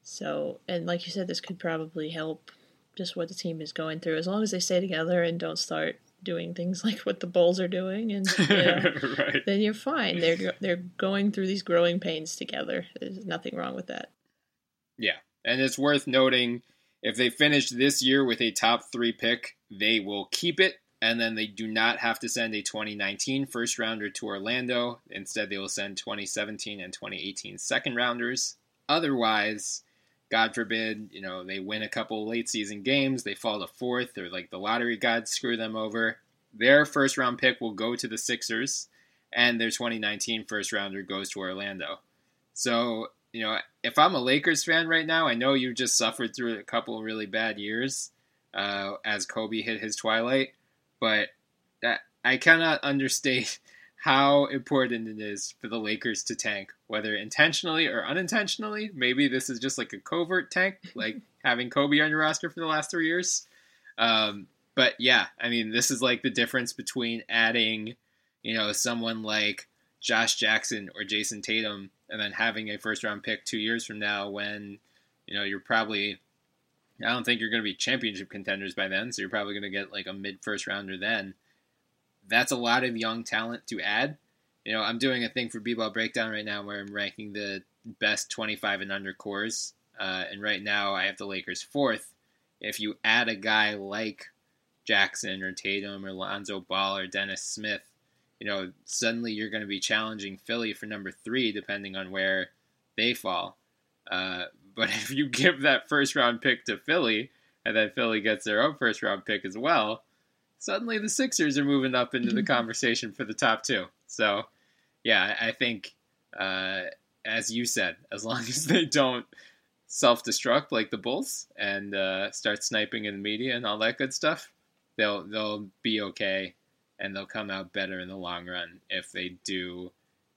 So, and like you said, this could probably help just what the team is going through. As long as they stay together and don't start doing things like what the Bulls are doing, and right. then you're fine. They're going through these growing pains together. There's nothing wrong with that. Yeah, and it's worth noting, if they finish this year with a top 3 pick, they will keep it, and then they do not have to send a 2019 first rounder to Orlando. Instead, they will send 2017 and 2018 second rounders. Otherwise, God forbid, they win a couple late season games, they fall to 4th, or like the lottery gods screw them over, their first round pick will go to the Sixers, and their 2019 first rounder goes to Orlando. So, if I'm a Lakers fan right now, I know you just suffered through a couple of really bad years as Kobe hit his twilight, but I cannot understate how important it is for the Lakers to tank, whether intentionally or unintentionally. Maybe this is just like a covert tank, like having Kobe on your roster for the last 3 years. But yeah, I mean, this is like the difference between adding, someone like Josh Jackson or Jason Tatum and then having a first round pick 2 years from now when, you're probably, I don't think you're going to be championship contenders by then. So you're probably going to get like a mid first rounder then. That's a lot of young talent to add. I'm doing a thing for B-Ball Breakdown right now where I'm ranking the best 25 and under cores. And right now I have the Lakers 4th. If you add a guy like Jackson or Tatum or Lonzo Ball or Dennis Smith, suddenly you're going to be challenging Philly for number 3, depending on where they fall. But if you give that first round pick to Philly, and then Philly gets their own first round pick as well, suddenly the Sixers are moving up into the conversation for the top 2. So, yeah, I think, as you said, as long as they don't self-destruct like the Bulls and start sniping in the media and all that good stuff, they'll be okay, and they'll come out better in the long run if they do,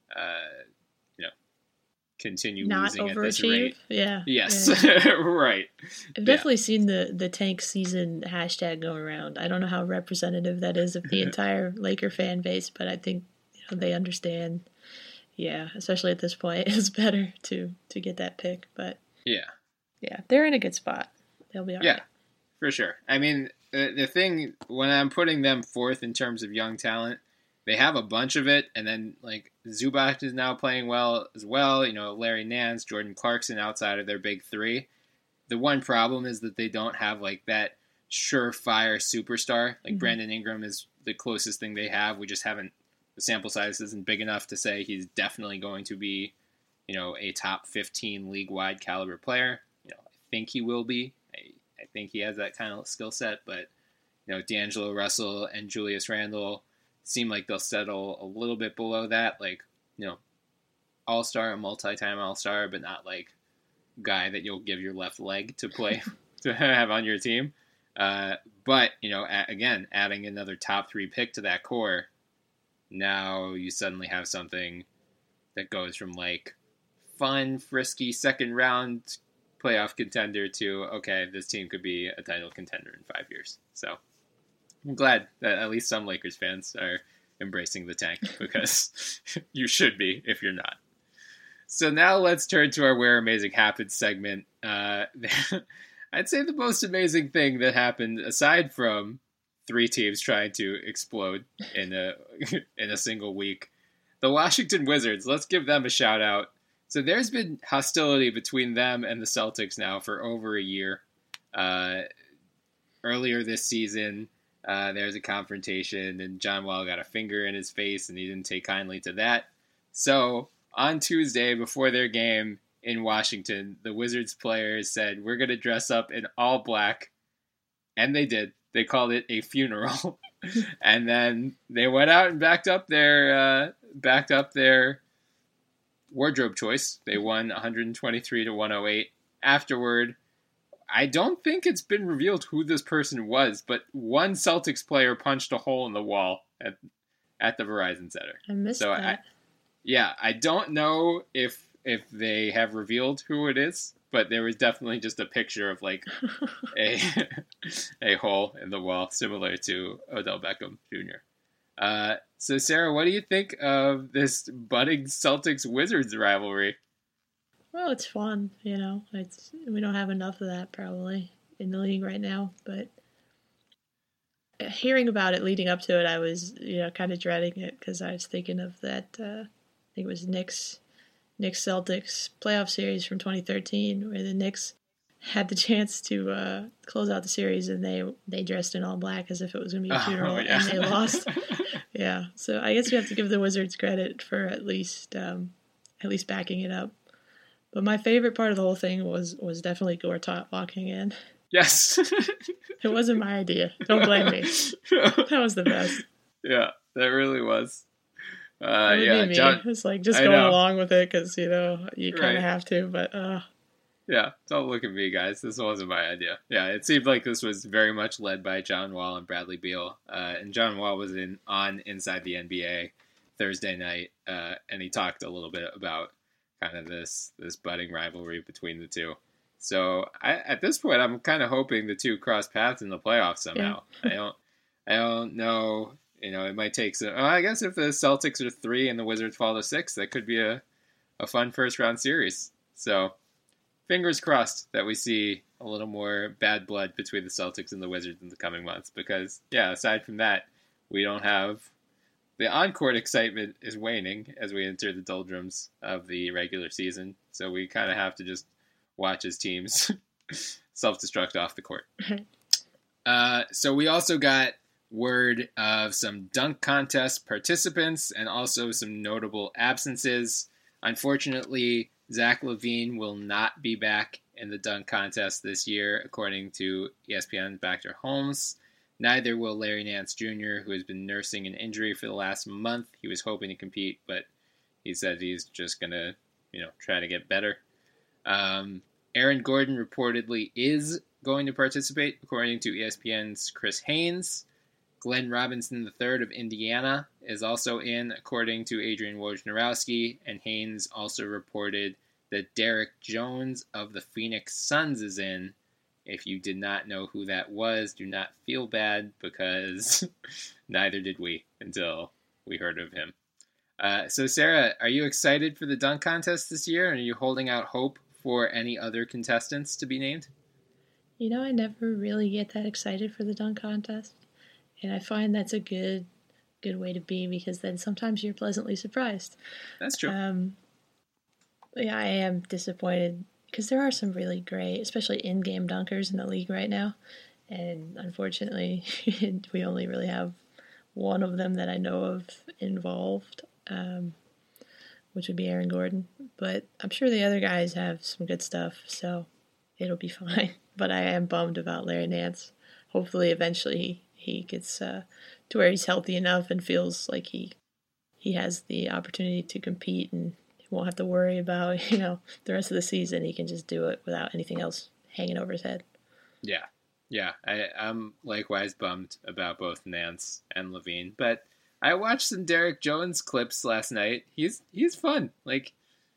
continue not losing overachieve. At this rate. Yeah. Yes. Yeah. Right. I've definitely seen the tank season hashtag going around. I don't know how representative that is of the entire Laker fan base, but I think they understand. Yeah, especially at this point, it's better to get that pick. But yeah, they're in a good spot. They'll be all right. Yeah, for sure. I mean, the thing when I'm putting them 4th in terms of young talent, they have a bunch of it, and then like Zubac is now playing well as well. Larry Nance, Jordan Clarkson outside of their big 3. The one problem is that they don't have like that surefire superstar. Like Brandon Ingram is the closest thing they have. We just haven't. The sample size isn't big enough to say he's definitely going to be, a top 15 league-wide caliber player. I think he will be. I think he has that kind of skill set, but D'Angelo Russell and Julius Randle seem like they'll settle a little bit below that, like, all-star, multi-time all-star, but not like guy that you'll give your left leg to play, to have on your team. But, again, adding another top 3 pick to that core, now you suddenly have something that goes from like fun, frisky second round playoff contender to, okay, this team could be a title contender in 5 years. So I'm glad that at least some Lakers fans are embracing the tank, because you should be if you're not. So now let's turn to our Where Amazing Happens segment. I'd say the most amazing thing that happened, aside from 3 teams trying to explode in a single week, the Washington Wizards. Let's give them a shout out. So there's been hostility between them and the Celtics now for over a year. Earlier this season, there was a confrontation, and John Wall got a finger in his face, and he didn't take kindly to that. So on Tuesday, before their game in Washington, the Wizards players said, we're going to dress up in all black. And they did. They called it a funeral. And then they went out and backed up their wardrobe choice. They won 123 to 108. Afterward, I don't think it's been revealed who this person was, but one Celtics player punched a hole in the wall at the Verizon Center. I missed that. I don't know if they have revealed who it is, but there was definitely just a picture of like a hole in the wall similar to Odell Beckham Jr. So Sarah, what do you think of this budding Celtics-Wizards rivalry? Well, it's fun, you know. We don't have enough of that probably in the league right now, but hearing about it leading up to it, I was, kind of dreading it because I was thinking of that. I think it was Knicks Celtics playoff series from 2013, where the Knicks had the chance to close out the series, and they dressed in all black as if it was going to be a funeral, and they lost. Yeah, so I guess you have to give the Wizards credit for at least backing it up. But my favorite part of the whole thing was definitely Gortat walking in. Yes. It wasn't my idea. Don't blame me. That was the best. Yeah, that really was. John, it's like just going along with it because, you kind of have to, but... Yeah, don't look at me, guys. This wasn't my idea. Yeah, it seemed like this was very much led by John Wall and Bradley Beal. And John Wall was on Inside the NBA Thursday night, and he talked a little bit about kind of this budding rivalry between the two. So at this point, I'm kind of hoping the two cross paths in the playoffs somehow. Yeah. I don't know. It might take some. I guess if the Celtics are 3 and the Wizards fall to 6, that could be a fun first round series. So fingers crossed that we see a little more bad blood between the Celtics and the Wizards in the coming months. Because aside from that, we don't have the on-court excitement is waning as we enter the doldrums of the regular season. So we kind of have to just watch as teams self-destruct off the court. So we also got word of some dunk contest participants and also some notable absences. Unfortunately, Zach LaVine will not be back in the dunk contest this year, according to ESPN's Baxter Holmes. Neither will Larry Nance Jr., who has been nursing an injury for the last month. He was hoping to compete, but he said he's just going to, try to get better. Aaron Gordon reportedly is going to participate, according to ESPN's Chris Haynes. Glenn Robinson III of Indiana is also in, according to Adrian Wojnarowski, and Haynes also reported that Derek Jones of the Phoenix Suns is in. If you did not know who that was, do not feel bad, because neither did we until we heard of him. So, Sarah, are you excited for the dunk contest this year, and are you holding out hope for any other contestants to be named? I never really get that excited for the dunk contest, and I find that's a good way to be, because then sometimes you're pleasantly surprised. That's true. Yeah, I am disappointed, because there are some really great, especially in-game dunkers in the league right now, and unfortunately, we only really have one of them that I know of involved, which would be Aaron Gordon. But I'm sure the other guys have some good stuff, so it'll be fine. But I am bummed about Larry Nance. Hopefully, eventually, he gets to where he's healthy enough and feels like he has the opportunity to compete, and he won't have to worry about, the rest of the season. He can just do it without anything else hanging over his head. Yeah. I'm likewise bummed about both Nance and LaVine, but I watched some Derek Jones clips last night. He's fun. Like,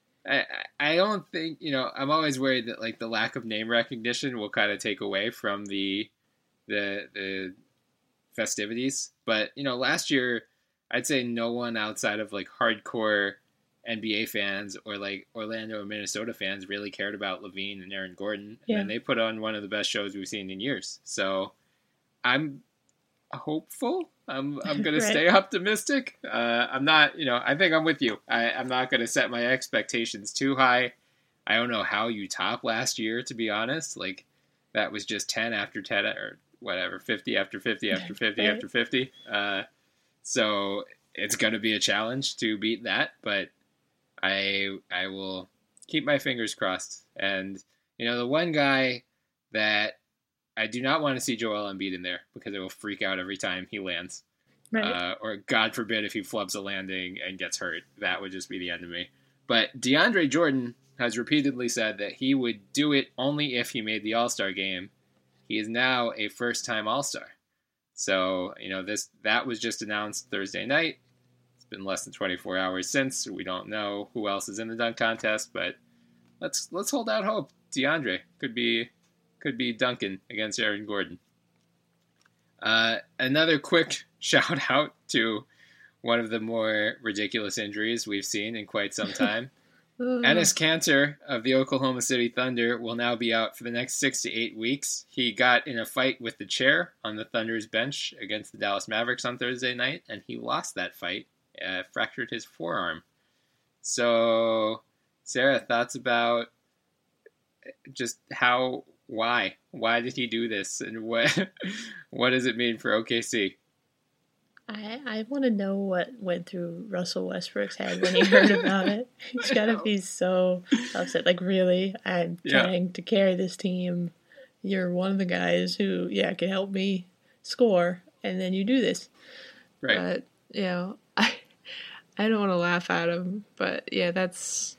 I don't think, I'm always worried that, like, the lack of name recognition will kind of take away from the festivities. But, last year, I'd say no one outside of, like, hardcore NBA fans or, like, Orlando or Minnesota fans really cared about LaVine and Aaron Gordon. Yeah. And they put on one of the best shows we've seen in years. So I'm hopeful. I'm going to stay optimistic. I'm not, I think I'm with you. I'm not going to set my expectations too high. I don't know how you top last year, to be honest. Like, that was just 10 after 10 or whatever, 50 after 50 after 50 right. after 50. So it's going to be a challenge to beat that, but I will keep my fingers crossed. And, the one guy that I do not want to see Joel Embiid in there, because I will freak out every time he lands. Right. Or God forbid if he flubs a landing and gets hurt. That would just be the end of me. But DeAndre Jordan has repeatedly said that he would do it only if he made the All-Star game. He is now a first-time All-Star. So, that was just announced Thursday night. It's been less than 24 hours since. We don't know who else is in the dunk contest, but let's hold out hope. DeAndre could be dunking against Aaron Gordon. Another quick shout out to one of the more ridiculous injuries we've seen in quite some time. Enes Kanter of the Oklahoma City Thunder will now be out for the next 6 to 8 weeks. He got in a fight with the chair on the Thunder's bench against the Dallas Mavericks on Thursday night, and he lost that fight, fractured his forearm. So, Sarah, thoughts about just why did he do this, and what does it mean for OKC? I want to know what went through Russell Westbrook's head when he heard about it. He's got to be so upset. Like, really? I'm trying to carry this team. You're one of the guys who, can help me score, and then you do this. Right. But, I don't want to laugh at him, but, that's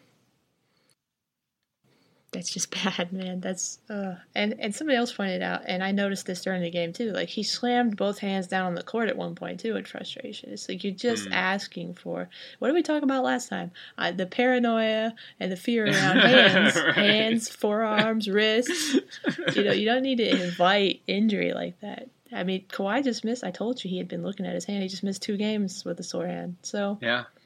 just bad, man. That's and somebody else pointed out, and I noticed this during the game too. Like, he slammed both hands down on the court at one point too in frustration. It's like you're just asking for, what did we talk about last time? The paranoia and the fear around hands, right. Hands, forearms, wrists. You don't need to invite injury like that. I mean, Kawhi just missed. I told you he had been looking at his hand. He just missed 2 games with a sore hand. So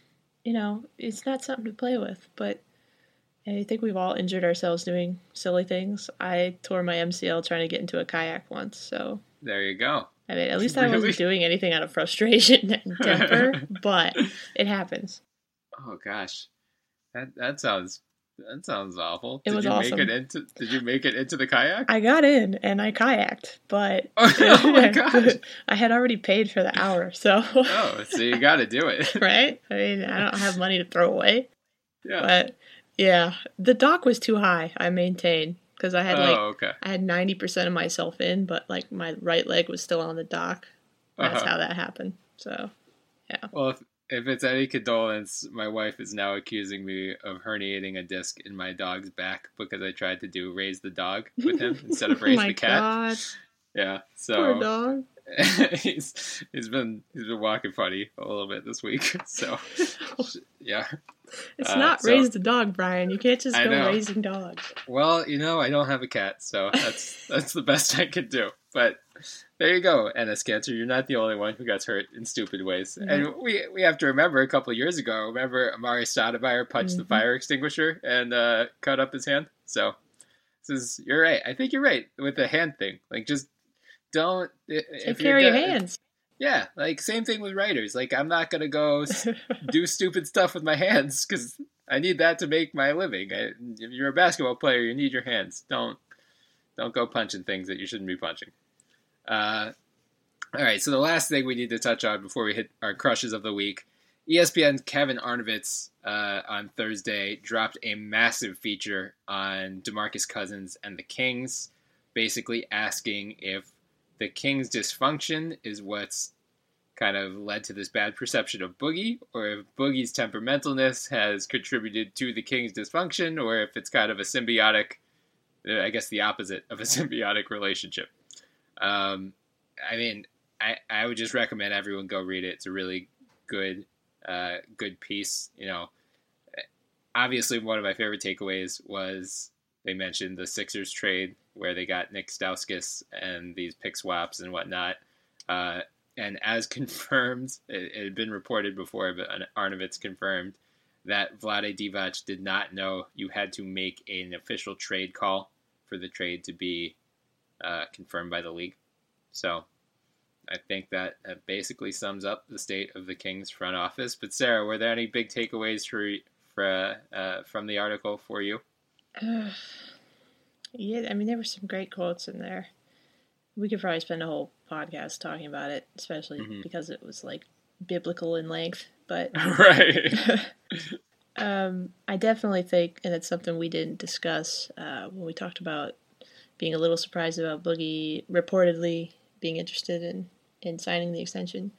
it's not something to play with, but. I think we've all injured ourselves doing silly things. I tore my MCL trying to get into a kayak once, so... There you go. I mean, at least I wasn't doing anything out of frustration and temper, but it happens. Oh, gosh. That sounds awful. It was awesome. Did you make it into the kayak? I got in, and I kayaked, but... Oh my gosh. I had already paid for the hour, so... So you gotta do it. Right? I mean, I don't have money to throw away. Yeah. But... Yeah, the dock was too high, I maintain, because I had I had 90% of myself in, but like my right leg was still on the dock. That's how that happened. So, yeah. Well, if it's any condolence, my wife is now accusing me of herniating a disc in my dog's back because I tried to raise the dog with him instead of raise the cat. God. Yeah, so poor dog. he's been walking funny a little bit this week. So, yeah. It's not raise the dog, Brian. You can't just go raising dogs. Well, I don't have a cat, so that's the best I could do. But there you go, Enes Kanter. You're not the only one who gets hurt in stupid ways. Mm-hmm. And we have to remember a couple of years ago, Amari Stoudemire punched the fire extinguisher and cut up his hand. So you're right. I think you're right with the hand thing. Like, just don't... Take care of your hands. Yeah, like, same thing with writers. Like, I'm not going to go do stupid stuff with my hands because I need that to make my living. If you're a basketball player, you need your hands. Don't go punching things that you shouldn't be punching. All right, so the last thing we need to touch on before we hit our crushes of the week, ESPN's Kevin Arnovitz on Thursday dropped a massive feature on DeMarcus Cousins and the Kings, basically asking if the Kings' dysfunction is what's kind of led to this bad perception of Boogie, or if Boogie's temperamentalness has contributed to the Kings' dysfunction, or if it's kind of a symbiotic, I guess the opposite of a symbiotic relationship. I mean, I would just recommend everyone go read it. It's a really good piece. Obviously one of my favorite takeaways was they mentioned the Sixers trade where they got Nick Stauskas and these pick swaps and whatnot. And as confirmed, it had been reported before, but Arnovitz confirmed that Vlade Divac did not know you had to make an official trade call for the trade to be confirmed by the league. So I think that basically sums up the state of the Kings front office. But Sarah, were there any big takeaways from the article for you? Yeah, I mean, there were some great quotes in there. We could probably spend a whole podcast talking about it, especially because it was like biblical in length. But right. I definitely think, and it's something we didn't discuss when we talked about being a little surprised about Boogie reportedly being interested in signing the extension,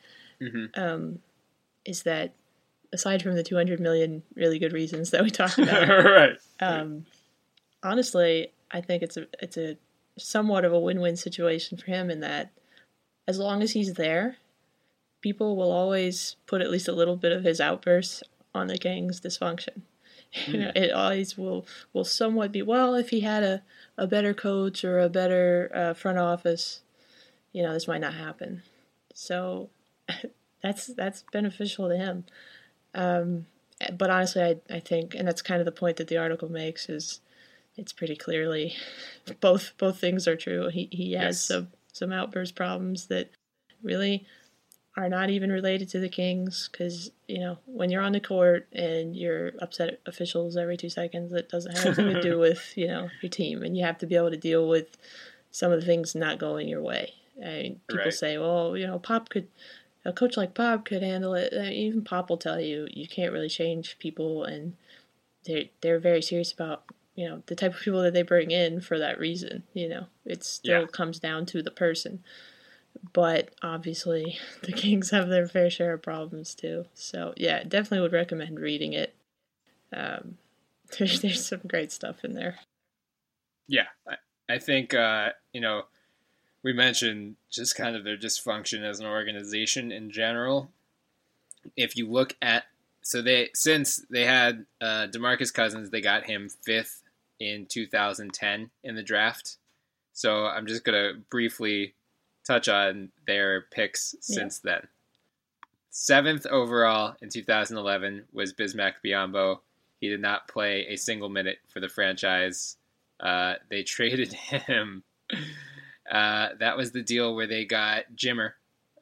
is that aside from the $200 million really good reasons that we talked about, right. Honestly, I think it's a somewhat of a win-win situation for him in that as long as he's there, people will always put at least a little bit of his outbursts on the Kings' dysfunction. It always will somewhat be, well, if he had a better coach or a better front office, this might not happen. So that's beneficial to him. But honestly, I think, and that's kind of the point that the article makes, is it's pretty clearly both things are true. He has some outburst problems that really are not even related to the Kings, because, when you're on the court and you're upset at officials every 2 seconds, that doesn't have anything to do with, your team. And you have to be able to deal with some of the things not going your way. I mean, people say, well, a coach like Pop could handle it. Even Pop will tell you can't really change people, and they're very serious about, the type of people that they bring in for that reason. It still comes down to the person. But obviously, the Kings have their fair share of problems too. So yeah, definitely would recommend reading it. There's some great stuff in there. Yeah, I think we mentioned just kind of their dysfunction as an organization in general. If you look at since they had DeMarcus Cousins, they got him 5th in 2010 in the draft. So I'm just gonna briefly touch on their picks since then. 7th overall in 2011 was Bismack Biyombo. He did not play a single minute for the franchise. They traded him. That was the deal where they got Jimmer.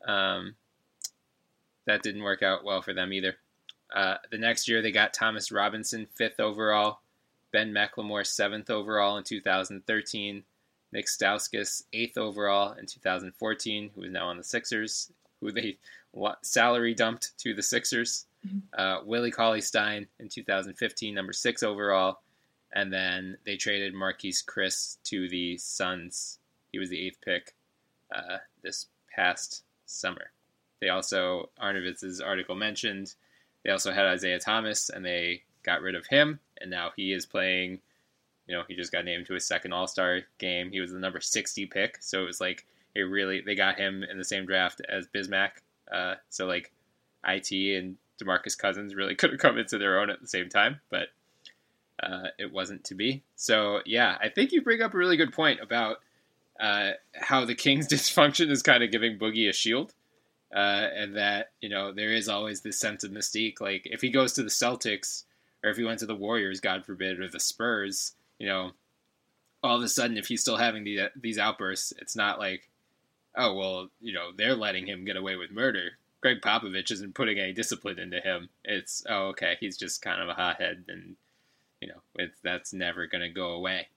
That didn't work out well for them either. The next year they got Thomas Robinson 5th overall. Ben McLemore 7th overall in 2013. Nick Stauskas, 8th overall in 2014, who is now on the Sixers, who they salary dumped to the Sixers. Willie Cauley-Stein in 2015, number 6 overall. And then they traded Marquise Chris to the Suns. He was the 8th pick this past summer. They also, Arnovitz's article mentioned, they also had Isaiah Thomas, and they got rid of him, and now he is playing. He just got named to his second All-Star game. He was the number 60 pick, so it was like they got him in the same draft as Bismack. So like IT and DeMarcus Cousins really could have come into their own at the same time, but it wasn't to be. So yeah, I think you bring up a really good point about how the Kings' dysfunction is kind of giving Boogie a shield, and that there is always this sense of mystique. Like if he goes to the Celtics, or if he went to the Warriors, God forbid, or the Spurs. All of a sudden, if he's still having these outbursts, it's not like, oh, well, they're letting him get away with murder. Greg Popovich isn't putting any discipline into him. It's, oh, okay, he's just kind of a hothead, and, that's never going to go away.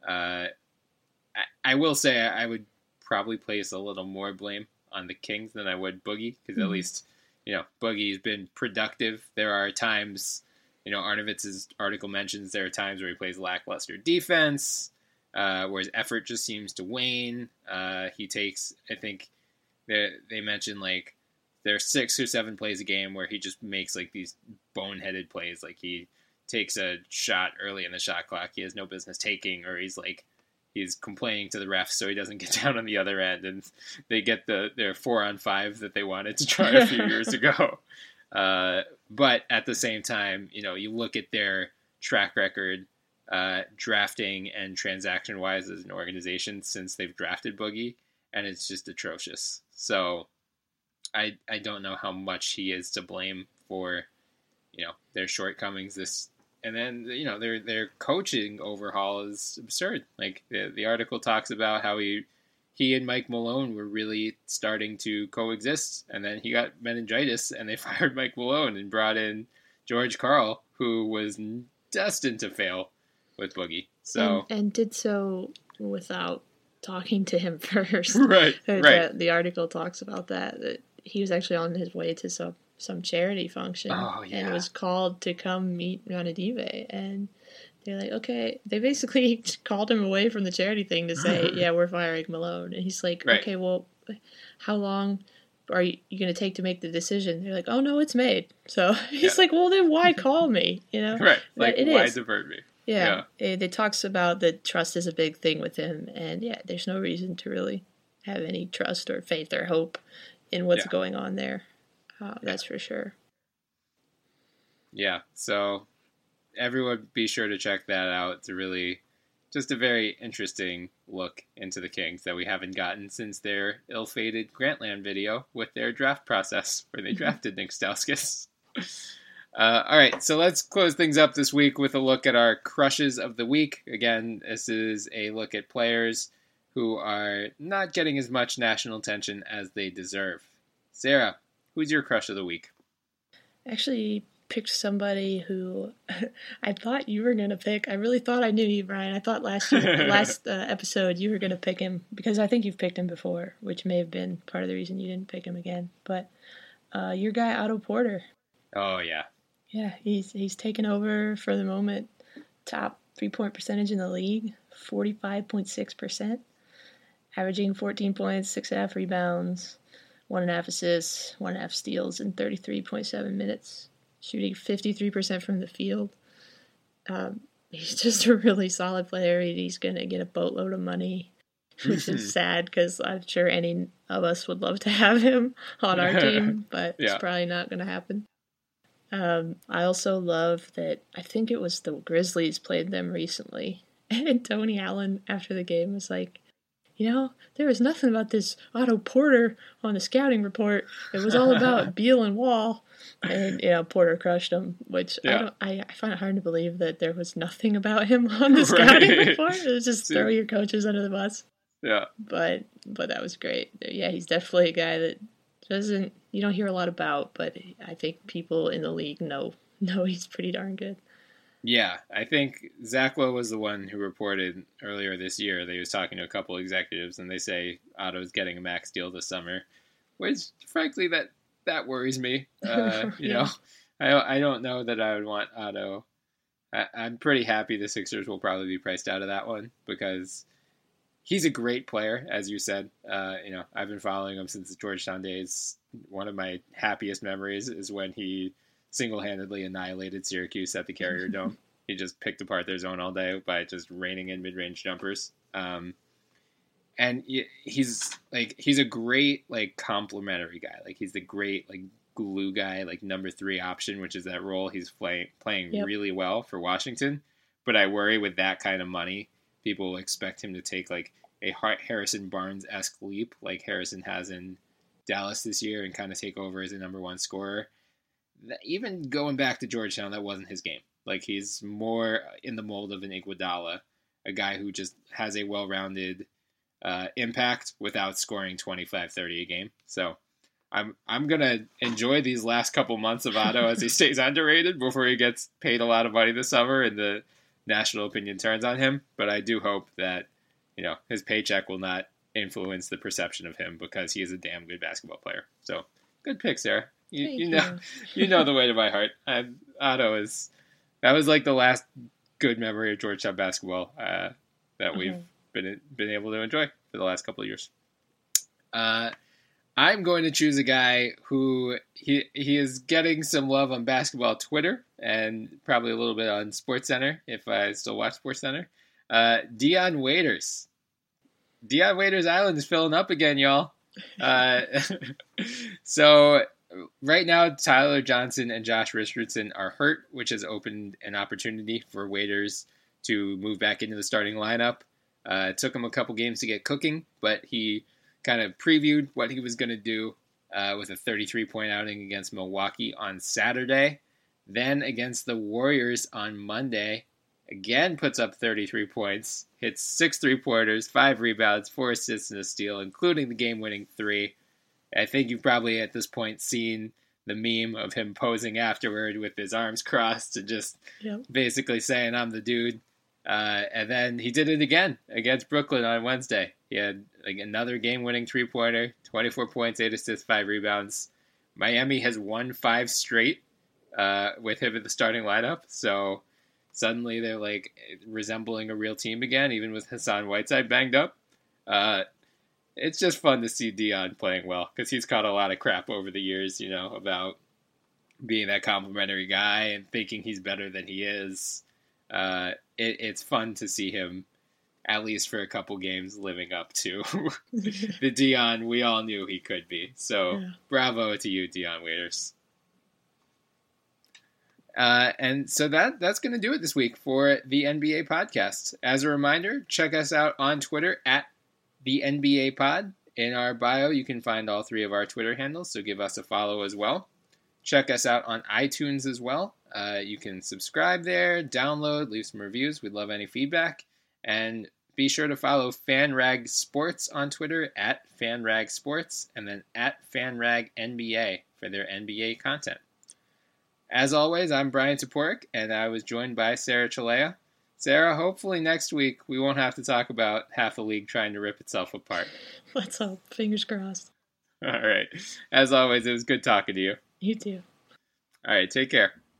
I will say I would probably place a little more blame on the Kings than I would Boogie, because at least, Boogie's been productive. There are times... Arnovitz's article mentions there are times where he plays lackluster defense, where his effort just seems to wane. He takes, I think, they mentioned, like, there are 6 or 7 plays a game where he just makes, like, these boneheaded plays. Like, he takes a shot early in the shot clock he has no business taking, or he's complaining to the refs so he doesn't get down on the other end, and they get their 4-on-5 that they wanted to try a few years ago. But at the same time, you look at their track record, drafting and transaction-wise as an organization since they've drafted Boogie, and it's just atrocious. So I don't know how much he is to blame for, their shortcomings. And then, their coaching overhaul is absurd. Like the article talks about how he and Mike Malone were really starting to coexist, and then he got meningitis, and they fired Mike Malone and brought in George Karl, who was destined to fail with Boogie. So and did so without talking to him first. Right. The article talks about that he was actually on his way to some charity function, and was called to come meet Ranadive, and they're like, okay. They basically called him away from the charity thing to say, yeah, we're firing Malone. And he's like, okay, well, how long are you going to take to make the decision? They're like, oh, no, it's made. So he's like, well, then why call me? Right. Like, why divert me? Yeah. It talks about that trust is a big thing with him. And, there's no reason to really have any trust or faith or hope in what's going on there. That's for sure. Yeah. So everyone be sure to check that out. It's just a very interesting look into the Kings that we haven't gotten since their ill-fated Grantland video with their draft process where they drafted Nick Stauskas. All right, so let's close things up this week with a look at our crushes of the week. Again, this is a look at players who are not getting as much national attention as they deserve. Sarah, who's your crush of the week? Actually picked somebody who I thought you were going to pick. I really thought I knew you, Brian. I thought last episode you were going to pick him because I think you've picked him before, which may have been part of the reason you didn't pick him again. But your guy, Otto Porter. Oh, yeah. Yeah, he's taken over for the moment. Top 3-point percentage in the league, 45.6%. Averaging 14 points, 6.5 rebounds, 1.5 assists, 1.5 steals in 33.7 minutes. Shooting 53% from the field. He's just a really solid player. He's going to get a boatload of money, which is sad because I'm sure any of us would love to have him on our team, but it's probably not going to happen. I also love that I think it was the Grizzlies played them recently, and Tony Allen after the game was like, there was nothing about this Otto Porter on the scouting report. It was all about Beal and Wall. And, Porter crushed him, which I find it hard to believe that there was nothing about him on the scouting report. It was just throw your coaches under the bus. Yeah. But that was great. Yeah, he's definitely a guy that you don't hear a lot about, but I think people in the league know he's pretty darn good. Yeah, I think Zach Lowe was the one who reported earlier this year that he was talking to a couple executives, and they say Otto's getting a max deal this summer, which, frankly, that worries me. You know, I don't know that I would want Otto. I'm pretty happy the Sixers will probably be priced out of that one because he's a great player, as you said. I've been following him since the Georgetown days. One of my happiest memories is when he single-handedly annihilated Syracuse at the Carrier Dome. He just picked apart their zone all day by just raining in mid-range jumpers. And he's a great complementary guy. He's the great glue guy, number 3 option, which is that role he's playing really well for Washington. But I worry with that kind of money, people will expect him to take a Harrison Barnes-esque leap like Harrison has in Dallas this year and kind of take over as a number 1 scorer. Even going back to Georgetown, that wasn't his game. He's more in the mold of an Iguodala, a guy who just has a well-rounded impact without scoring 25-30 a game. So I'm going to enjoy these last couple months of Otto as he stays underrated before he gets paid a lot of money this summer and the national opinion turns on him. But I do hope that, his paycheck will not influence the perception of him because he is a damn good basketball player. So good pick, Sarah. You know the way to my heart. Otto that was the last good memory of Georgetown basketball that we've been able to enjoy for the last couple of years. I'm going to choose a guy who he is getting some love on basketball Twitter and probably a little bit on SportsCenter if I still watch SportsCenter. Dion Waiters. Dion Waiters Island is filling up again, y'all. So right now, Tyler Johnson and Josh Richardson are hurt, which has opened an opportunity for Waiters to move back into the starting lineup. It took him a couple games to get cooking, but he kind of previewed what he was going to do with a 33-point outing against Milwaukee on Saturday. Then against the Warriors on Monday, again puts up 33 points, hits 6 3-pointers, 5 rebounds, 4 assists, and a steal, including the game-winning 3. I think you've probably at this point seen the meme of him posing afterward with his arms crossed and just basically saying, I'm the dude. And then he did it again against Brooklyn on Wednesday. He had another game-winning 3-pointer, 24 points, 8 assists, 5 rebounds. Miami has won 5 straight with him in the starting lineup. So suddenly they're resembling a real team again, even with Hassan Whiteside banged up. It's just fun to see Dion playing well because he's caught a lot of crap over the years, about being that complimentary guy and thinking he's better than he is. It's fun to see him, at least for a couple games, living up to the Dion we all knew he could be. So bravo to you, Dion Waiters. And so that's going to do it this week for the NBA podcast. As a reminder, check us out on Twitter at the NBA Pod. In our bio, you can find all 3 of our Twitter handles, so give us a follow as well. Check us out on iTunes as well. You can subscribe there, download, leave some reviews. We'd love any feedback. And be sure to follow FanRag Sports on Twitter at FanRag Sports and then at FanRag NBA for their NBA content. As always, I'm Brian Toporek, and I was joined by Sarah Chalea. Sarah, hopefully next week we won't have to talk about half a league trying to rip itself apart. Let's hope. Fingers crossed. All right. As always, it was good talking to you. You too. All right. Take care.